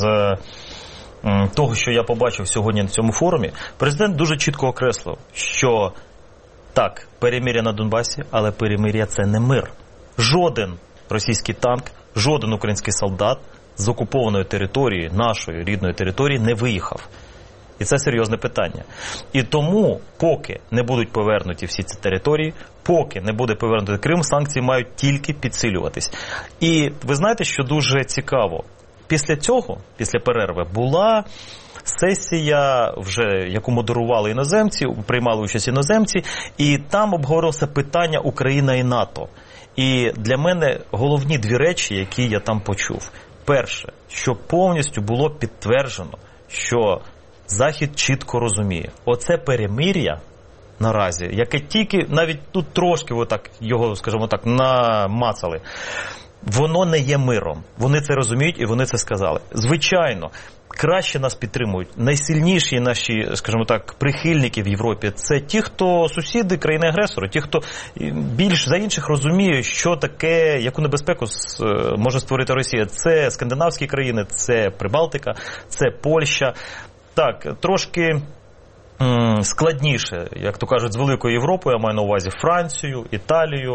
того, що я побачив сьогодні на цьому форумі, президент дуже чітко окреслив, що так, перемир'я на Донбасі, але перемир'я – це не мир. Жоден російський танк, жоден український солдат з окупованої території, нашої рідної території, не виїхав. І це серйозне питання. І тому, поки не будуть повернуті всі ці території, поки не буде повернути Крим, санкції мають тільки підсилюватись. І ви знаєте, що дуже цікаво? Після цього, після перерви, була сесія, вже яку модерували іноземці, приймали участь іноземці, і там обговорилося питання Україна і НАТО. І для мене головні дві речі, які я там почув. Перше, що повністю було підтверджено, що Захід чітко розуміє, оце перемир'я наразі, яке тільки, навіть тут трошки отак його, скажімо так, намацали, воно не є миром. Вони це розуміють і вони це сказали. Звичайно, краще нас підтримують. Найсильніші наші, скажімо так, прихильники в Європі – це ті, хто сусіди країни-агресора, ті, хто більш за інших розуміє, що таке, яку небезпеку може створити Росія. Це скандинавські країни, це Прибалтика, це Польща. Так, трошки складніше, як то кажуть, з великою Європою, я маю на увазі Францію, Італію,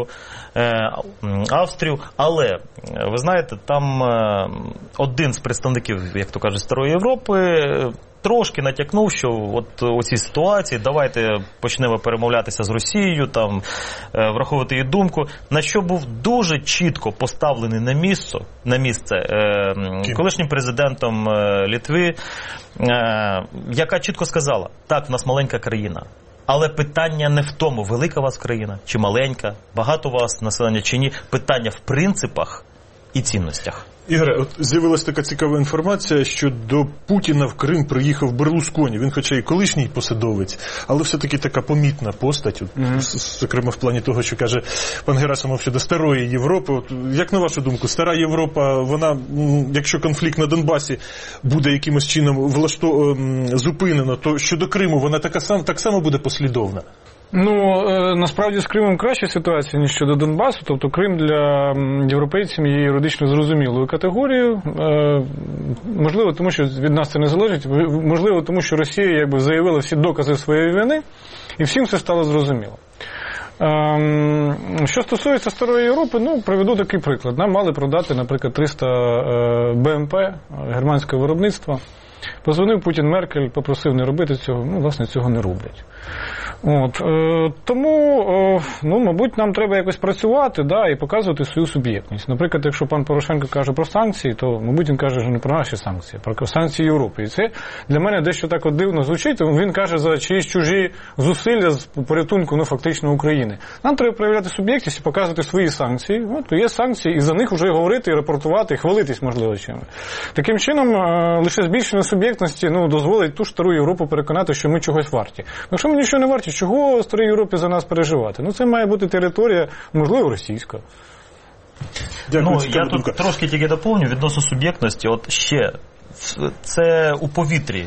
Австрію, але, ви знаєте, там один з представників, як то кажуть, Старої Європи трошки натякнув, що от у цій ситуації давайте почнемо перемовлятися з Росією, там, враховувати її думку, на що був дуже чітко поставлений на місце колишнім президентом Литви, яка чітко сказала, так, в нас маленька країна, але питання не в тому, велика у вас країна чи маленька, багато у вас населення чи ні, питання в принципах і цінностях. Ігоре, от з'явилася така цікава інформація, що до Путіна в Крим приїхав Берлусконі. Він хоча й колишній посадовець, але все-таки така помітна постать, зокрема в плані того, що каже пан Герасимов щодо Старої Європи. От, як на вашу думку, Стара Європа, вона, якщо конфлікт на Донбасі буде якимось чином зупинено, то щодо Криму вона так само буде послідовна? Насправді з Кримом краща ситуація, ніж щодо Донбасу. Тобто Крим для європейців є юридично зрозумілою категорією. Можливо, тому що від нас це не залежить. Можливо, тому що Росія заявила всі докази своєї вини, і всім все стало зрозуміло. Що стосується Старої Європи, приведу такий приклад. Нам мали продати, наприклад, 300 БМП германського виробництва. Позвонив Путін Меркель, попросив не робити цього, власне, цього не роблять. Тому, мабуть, нам треба якось працювати, і показувати свою суб'єктність. Наприклад, якщо пан Порошенко каже про санкції, то, мабуть, він каже, що не про наші санкції, а про санкції Європи. І це для мене дещо так дивно звучить. Він каже за чиїсь чужі зусилля з порятунку, фактично, України. Нам треба проявляти суб'єктність і показувати свої санкції. Є санкції, і за них вже говорити, і рапортувати, і хвалитись, можливо, чим. Таким чином, лише збільшення суб'єктності дозволить ту Стару Європу переконати, що ми чогось варті. Якщо ми нічого не варті, чого Старій Європі за нас переживати? Це має бути територія, можливо, російська. Я тут трошки тільки доповню відносно суб'єктності. Це у повітрі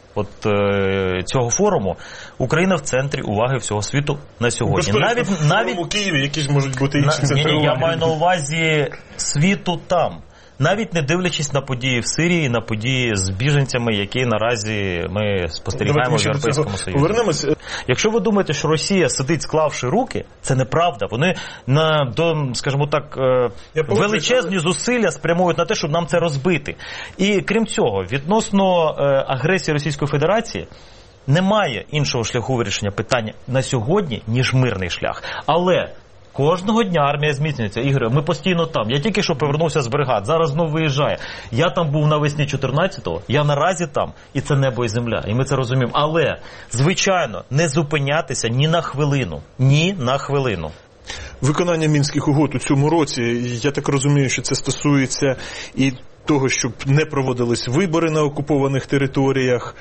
цього форуму. Україна в центрі уваги всього світу на сьогодні. Навіть у Києві якісь можуть бути інші центри уваги. Я маю на увазі світу там. Навіть не дивлячись на події в Сирії, на події з біженцями, які наразі ми спостерігаємо в Європейському Союзі. Повернемось. Якщо ви думаєте, що Росія сидить, склавши руки, це неправда. Вони скажімо так, величезні зусилля спрямують на те, щоб нам це розбити. І крім цього, відносно агресії Російської Федерації, немає іншого шляху вирішення питання на сьогодні, ніж мирний шлях. Але кожного дня армія зміцнюється. Ігоре, ми постійно там. Я тільки що повернувся з бригад, зараз знову виїжджає. Я там був навесні 14-го, я наразі там, і це небо і земля. І ми це розуміємо. Але, звичайно, не зупинятися ні на хвилину. Ні на хвилину. Виконання Мінських угод у цьому році, я так розумію, що це стосується і того, щоб не проводились вибори на окупованих територіях,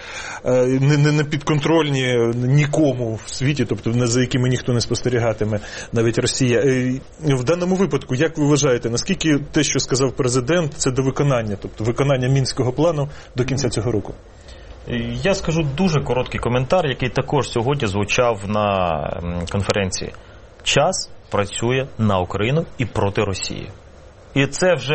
не підконтрольні нікому в світі, тобто за якими ніхто не спостерігатиме, навіть Росія. В даному випадку, як ви вважаєте, наскільки те, що сказав президент, це до виконання, тобто виконання Мінського плану до кінця цього року? Я скажу дуже короткий коментар, який також сьогодні звучав на конференції. Час працює на Україну і проти Росії. І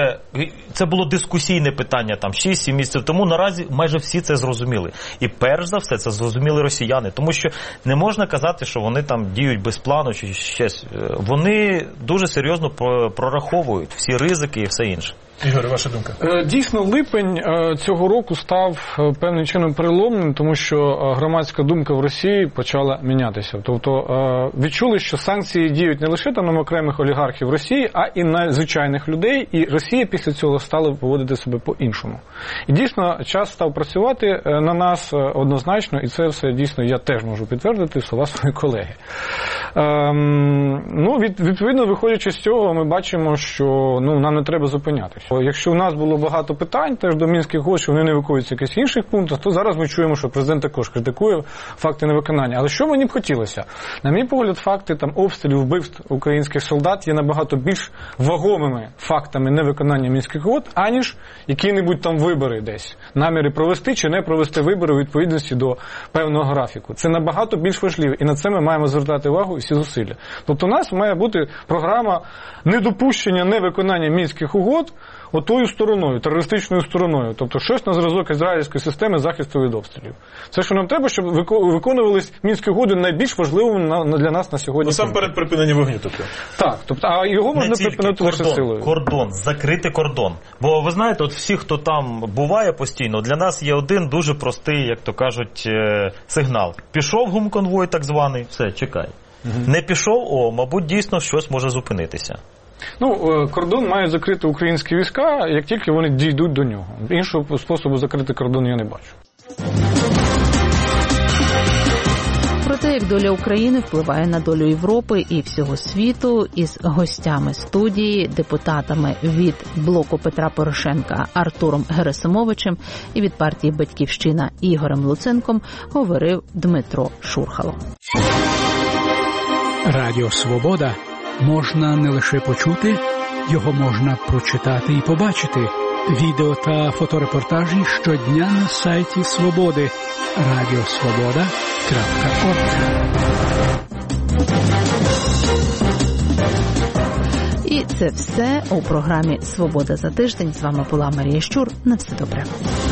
це було дискусійне питання 6-7 місяців тому. Наразі майже всі це зрозуміли. І перш за все це зрозуміли росіяни. Тому що не можна казати, що вони там діють без плану чи щось. Вони дуже серйозно прораховують всі ризики і все інше. Ігор, ваша думка? Дійсно, липень цього року став певним чином переломним, тому що громадська думка в Росії почала мінятися. Тобто відчули, що санкції діють не лише на окремих олігархів Росії, а і на звичайних людей, і Росія після цього стала поводити себе по-іншому. І дійсно, час став працювати на нас однозначно, і це все дійсно я теж можу підтвердити слова своєї колеги. Відповідно, виходячи з цього, ми бачимо, що нам не треба зупинятися. Якщо у нас було багато питань теж до Мінських угод, що вони не виконуються в якихось інших пунктах, то зараз ми чуємо, що президент також критикує факти невиконання. Але що мені б хотілося? На мій погляд, факти обстрілів, вбивств українських солдат є набагато більш вагомими фактами невиконання Мінських угод, аніж які-небудь там вибори десь. Наміри провести чи не провести вибори у відповідності до певного графіку. Це набагато більш важливо. І на це ми маємо звертати увагу і всі зусилля. Тобто у нас має бути програма недопущення невиконання Мінських угод отою стороною, терористичною стороною. Тобто щось на зразок ізраїльської системи захисту від обстрілів. Це, що нам треба, щоб виконувались Мінські угоди найбільш важливим для нас на сьогодні. Насамперед припинення вогню, тобто. Так, а його можна припинити лише силою. Кордон, закрити кордон. Бо ви знаєте, всі, хто там буває постійно, для нас є один дуже простий, як то кажуть, сигнал. Пішов гумконвой так званий, все, чекай. Не пішов, мабуть, дійсно щось може зупинитися. Кордон мають закрити українські війська, як тільки вони дійдуть до нього. Іншого способу закрити кордон я не бачу. Про те, як доля України впливає на долю Європи і всього світу, із гостями студії, депутатами від блоку Петра Порошенка Артуром Герасимовичем і від партії «Батьківщина» Ігорем Луценком говорив Дмитро Шурхало. Радіо «Свобода» можна не лише почути, його можна прочитати і побачити. Відео та фоторепортажі щодня на сайті «Свободи» – radiosvoboda.org. І це все у програмі «Свобода за тиждень». З вами була Марія Щур. На все добре.